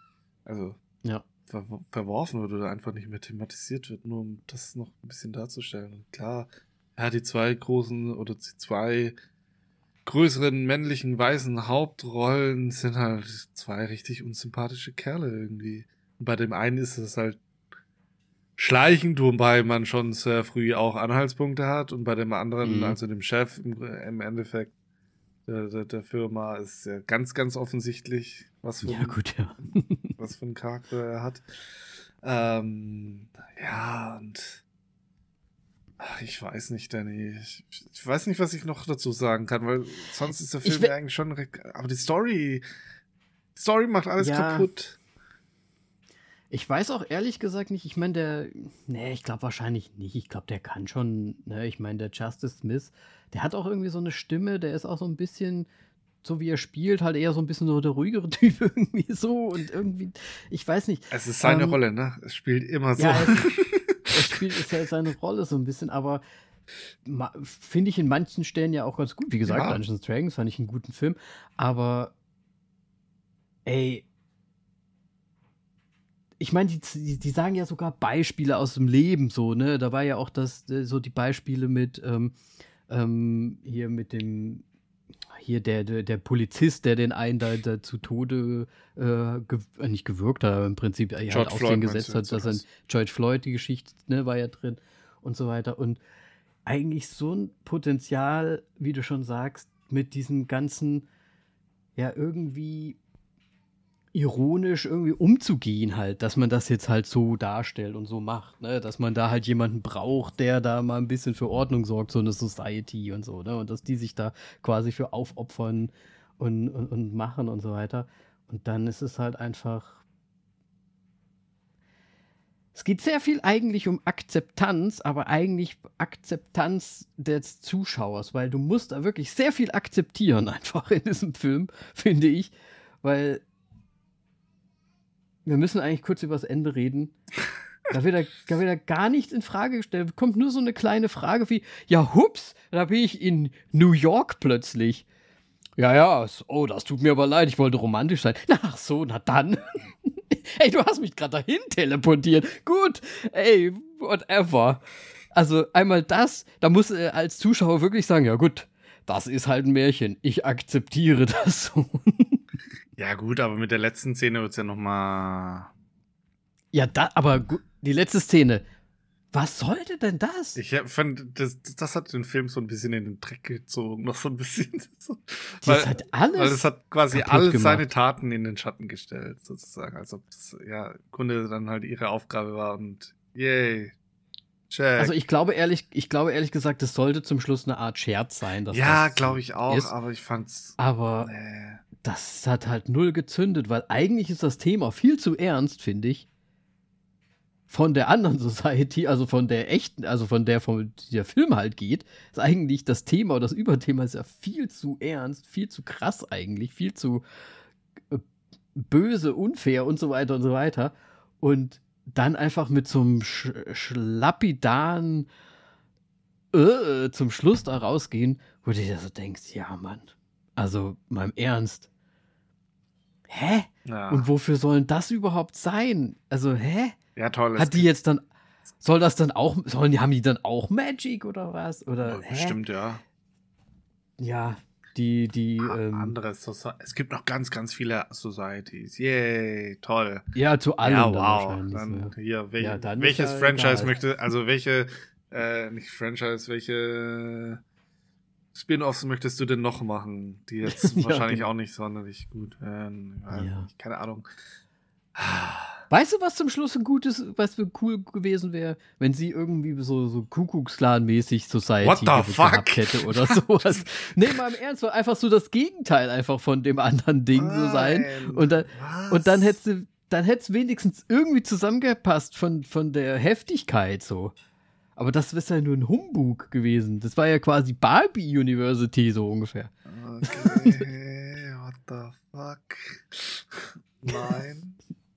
Also Ja. ver verworfen wird oder einfach nicht mehr thematisiert wird, nur um das noch ein bisschen darzustellen. Und klar, ja, die zwei großen oder die zwei größeren männlichen weißen Hauptrollen sind halt zwei richtig unsympathische Kerle irgendwie. Und bei dem einen ist es halt schleichend, wobei man schon sehr früh auch Anhaltspunkte hat, und bei dem anderen, Mhm. also dem Chef im, im Endeffekt der, der, der Firma, ist ja ganz, ganz offensichtlich, was für, Ja, ein, gut, ja. was für einen Charakter er hat. Ähm, ja, und ach, ich weiß nicht, Danny. Ich, ich weiß nicht, was ich noch dazu sagen kann, weil sonst ist der Ich Film we- ja eigentlich schon recht, aber die Story, die Story macht alles Ja. kaputt. Ich weiß auch ehrlich gesagt nicht, ich meine, der, nee, ich glaube wahrscheinlich nicht. Ich glaube, der kann schon, ne, ich meine, der Justice Smith, der hat auch irgendwie so eine Stimme, der ist auch so ein bisschen, so wie er spielt, halt eher so ein bisschen so der ruhigere Typ irgendwie so und irgendwie, ich weiß nicht. Es ist seine Ähm, Rolle, ne? Es spielt immer so. Ja, es, es spielt ist ja seine Rolle so ein bisschen, aber ma- finde ich in manchen Stellen ja auch ganz gut. Wie gesagt, Ja. Dungeons and Dragons fand ich einen guten Film, aber ey, ich meine, die, die, die sagen ja sogar Beispiele aus dem Leben so, ne? Da war ja auch das, äh, so die Beispiele mit, ähm, ähm, hier mit dem, hier der, der, der Polizist, der den einen da, da zu Tode äh, gew äh, nicht gewürgt hat, aber im Prinzip äh, halt George auf Floyd den meinst gesetzt du hat, jetzt, dass oder ein was? George Floyd, die Geschichte, ne, war ja drin und so weiter. Und eigentlich so ein Potenzial, wie du schon sagst, mit diesem ganzen, ja, irgendwie ironisch irgendwie umzugehen halt, dass man das jetzt halt so darstellt und so macht, ne? Dass man da halt jemanden braucht, der da mal ein bisschen für Ordnung sorgt, so eine Society und so, ne? Und dass die sich da quasi für aufopfern und, und, und machen und so weiter. Und dann ist es halt einfach. Es geht sehr viel eigentlich um Akzeptanz, aber eigentlich Akzeptanz des Zuschauers, weil du musst da wirklich sehr viel akzeptieren einfach in diesem Film, finde ich, weil wir müssen eigentlich kurz über das Ende reden. Da wird, er, da wird er gar nichts in Frage gestellt. Kommt nur so eine kleine Frage wie, ja, hups, da bin ich in New York plötzlich. Ja, ja, oh, das tut mir aber leid, ich wollte romantisch sein. Na, ach so, na dann. Ey, du hast mich gerade dahin teleportiert. Gut, ey, whatever. Also einmal das, da muss er als Zuschauer wirklich sagen, ja gut, das ist halt ein Märchen. Ich akzeptiere das so. Ja, gut, aber mit der letzten Szene wird's ja nochmal. Ja, da, aber gu- die letzte Szene. Was sollte denn das? Ich hab- fand, das, das hat den Film so ein bisschen in den Dreck gezogen, noch so ein bisschen. So, Die ist halt alles weil es hat quasi kaputt all gemacht. seine Taten in den Schatten gestellt, sozusagen. Als ob das ja im Grunde dann halt ihre Aufgabe war und yay. Check. Also ich glaube ehrlich, ich glaube ehrlich gesagt, das sollte zum Schluss eine Art Scherz sein. Dass ja, das glaube ich auch, ist. aber ich fand's. Aber Nee. das hat halt null gezündet, weil eigentlich ist das Thema viel zu ernst, finde ich. Von der anderen Society, also von der echten, also von der, von die der Film halt geht, ist eigentlich das Thema oder das Überthema ist ja viel zu ernst, viel zu krass eigentlich, viel zu äh, böse, unfair und so weiter und so weiter. Und dann einfach mit so einem sch schlappidaren äh, zum Schluss da rausgehen, wo du dir so denkst, ja Mann, also mal im Ernst. Hä? Ja. Und wofür sollen das überhaupt sein? Also, hä? Ja, toll. es Hat die jetzt dann, soll das dann auch, sollen die, haben die dann auch Magic oder was? Oder, gibt- hä? Bestimmt, ja. Ja, die, die, ähm, Andere Soci- Es gibt noch ganz, ganz viele Societies. Yay, toll. ja, zu allem Ja, dann wow. wahrscheinlich. Dann so. hier, wel Ja, dann ist welches ja Franchise egal. möchte, also welche, äh, nicht Franchise, welche Spin-offs möchtest du denn noch machen, die jetzt Ja, wahrscheinlich genau. auch nicht sonderlich gut wären? Ich weiß Ja. nicht, keine Ahnung. Weißt du, was zum Schluss ein gutes, was für cool gewesen wäre, wenn sie irgendwie so, so Kuckucksklan-mäßig Society What the ge- fuck? gehabt hätte oder sowas. Nee, mal im Ernst, soll einfach so das Gegenteil einfach von dem anderen Ding so sein. Nein. Und dann, Was? und dann hättest du, dann hätte es wenigstens irgendwie zusammengepasst von, von der Heftigkeit so. Aber das wäre ja nur ein Humbug gewesen. Das war ja quasi Barbie University so ungefähr. Okay, what the fuck? Nein.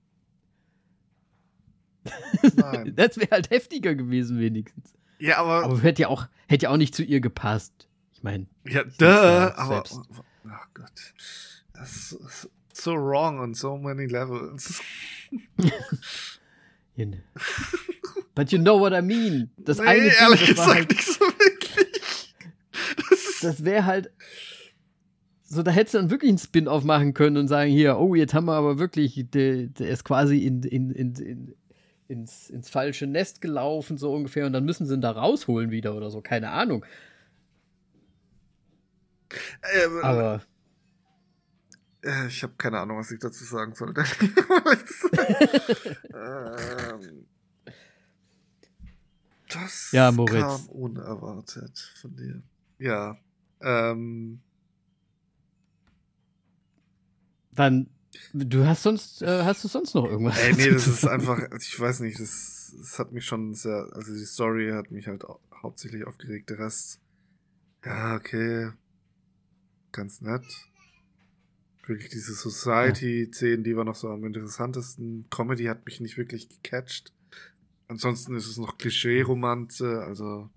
Nein. Das wäre halt heftiger gewesen wenigstens. Ja, aber, Aber hätte ja auch, hätte ja auch nicht zu ihr gepasst. Ich meine, ja, sie ist duh, ja aber, selbst. ach Gott. Das ist, so wrong on so many levels. But you know what I mean. Das nee, eine Ding, ehrlich das gesagt halt, nicht so wirklich. Das, das wäre halt so, da hättest du dann wirklich einen Spin-off machen können und sagen, hier, oh, jetzt haben wir aber wirklich, der, der ist quasi in, in, in, in, ins, ins falsche Nest gelaufen, so ungefähr, und dann müssen sie ihn da rausholen wieder oder so, keine Ahnung. ähm, Aber äh, ich habe keine Ahnung, was ich dazu sagen sollte. ähm, das ja, Moritz. kam unerwartet von dir. Ja, ähm Dann, du hast sonst, äh, hast du sonst noch irgendwas? Ey, nee, das ist einfach, ich weiß nicht, das, das hat mich schon sehr, also die Story hat mich halt au- hauptsächlich aufgeregt. Der Rest, ja, okay, ganz nett. Wirklich diese Society-Szenen, die war noch so am interessantesten. Comedy hat mich nicht wirklich gecatcht. Ansonsten ist es noch Klischee-Romanze, also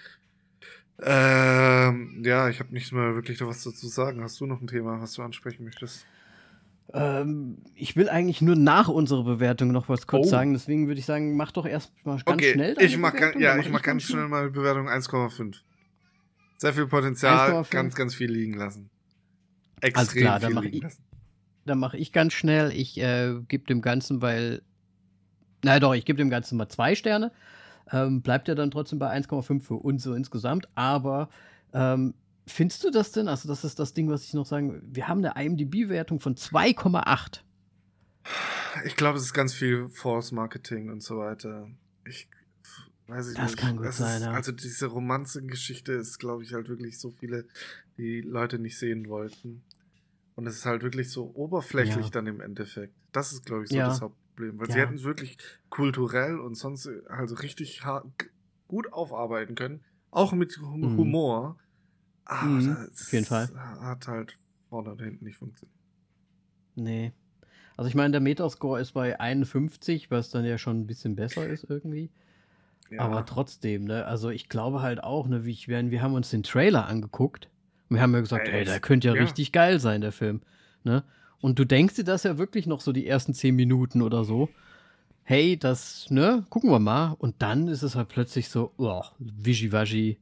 ähm, ja, ich habe nicht mehr wirklich noch was dazu sagen. Hast du noch ein Thema, was du ansprechen möchtest? Ähm, ich will eigentlich nur nach unserer Bewertung noch was kurz Oh. sagen, deswegen würde ich sagen, mach doch erst mal ganz Okay, schnell deine ich mach, Bewertung, ga- ja, dann ich mach ganz schnell. schnell mal Bewertung eins Komma fünf. Sehr viel Potenzial, eins Komma fünf. ganz, ganz viel liegen lassen. Extrem Alles klar, dann viel mach liegen ich- lassen. Dann mache ich ganz schnell, ich äh, gebe dem Ganzen, weil, na doch, ich gebe dem Ganzen mal zwei Sterne, ähm, bleibt ja dann trotzdem bei eins Komma fünf für uns so insgesamt, aber ähm, findest du das denn, also das ist das Ding, was ich noch sagen will, wir haben eine I M D B-Wertung von zwei Komma acht. Ich glaube, es ist ganz viel Force-Marketing und so weiter. Ich weiß ich Das nicht. kann gut Es sein, ist, ja. Also diese Romanzengeschichte ist, glaube ich, halt wirklich so viele, die Leute nicht sehen wollten. Und es ist halt wirklich so oberflächlich Ja. dann im Endeffekt. Das ist, glaube ich, so Ja. das Hauptproblem. Weil sie Ja. hätten es wirklich kulturell und sonst also richtig ha- g- gut aufarbeiten können. Auch mit Hu- Mhm. Humor. Aber Mhm, das auf jeden Fall. hat halt vorne und hinten nicht funktioniert. Nee. Also ich meine, der Metascore ist bei einundfünfzig, was dann ja schon ein bisschen besser ist irgendwie. Ja. Aber trotzdem, ne, also ich glaube halt auch, ne, wie ich, wir, wir haben uns den Trailer angeguckt und wir haben ja gesagt, Ey, ey, der könnte ja, ja. richtig geil sein, der Film. Ne? Und du denkst dir das ja wirklich noch so die ersten zehn Minuten oder so. Hey, das, ne, gucken wir mal. Und dann ist es halt plötzlich so, oh, wischiwaschi.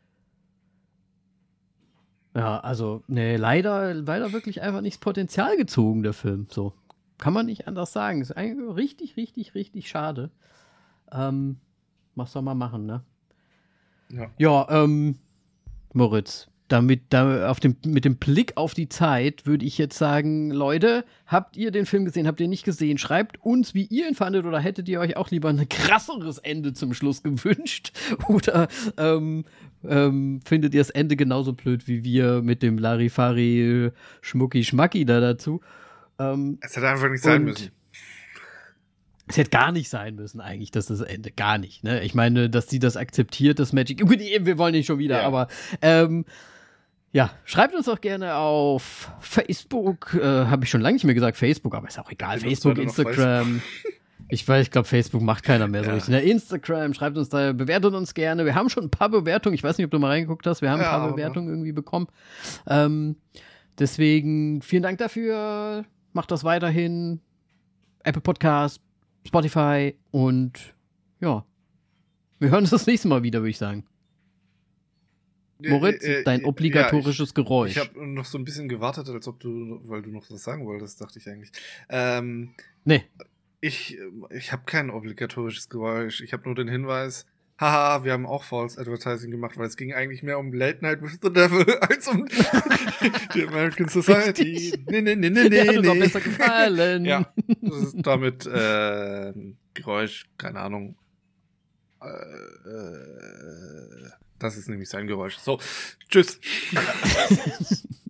Ja, also, ne, leider, leider wirklich einfach nicht das Potenzial gezogen, der Film. So. Kann man nicht anders sagen. Ist eigentlich richtig, richtig, richtig schade. Ähm, was soll man machen, ne? Ja. Ja, ähm, Moritz, damit, da auf dem, mit dem Blick auf die Zeit würde ich jetzt sagen, Leute, habt ihr den Film gesehen, habt ihr nicht gesehen? Schreibt uns, wie ihr ihn fandet, oder hättet ihr euch auch lieber ein krasseres Ende zum Schluss gewünscht? Oder ähm, ähm, findet ihr das Ende genauso blöd wie wir mit dem Larifari Schmucki Schmacki da dazu? Ähm, Es hätte einfach nicht sein Und- müssen. Es hätte gar nicht sein müssen, eigentlich, dass das Ende. Gar nicht, ne? Ich meine, dass sie das akzeptiert, das Magic. Gut, wir wollen nicht schon wieder, Ja. aber ähm, ja, schreibt uns doch gerne auf Facebook. Äh, Habe ich schon lange nicht mehr gesagt, Facebook, aber ist auch egal. Benutzt Facebook, Leute noch Instagram. Ich weiß, ich glaube, Facebook macht keiner mehr so Ja. richtig. Ne? Instagram, schreibt uns da, bewertet uns gerne. Wir haben schon ein paar Bewertungen. Ich weiß nicht, ob du mal reingeguckt hast. Wir haben Ja, ein paar aber- Bewertungen irgendwie bekommen. Ähm, deswegen vielen Dank dafür. Macht das weiterhin. Apple Podcast, Spotify und ja. Wir hören uns das nächste Mal wieder, würde ich sagen. Moritz, Äh, äh, dein ja, obligatorisches Geräusch. Ich, ich habe noch so ein bisschen gewartet, als ob du, weil du noch was sagen wolltest, dachte ich eigentlich. Ähm, nee. ich ich habe kein obligatorisches Geräusch. Ich habe nur den Hinweis, haha, wir haben auch False Advertising gemacht, weil es ging eigentlich mehr um Late Night with the Devil als um die American Society. Richtig. Nee, nee, nee, nee, Der hat nee. uns auch nee. besser gefallen. Ja, das ist damit äh, Geräusch, keine Ahnung. Äh, äh, das ist nämlich sein Geräusch. So, tschüss.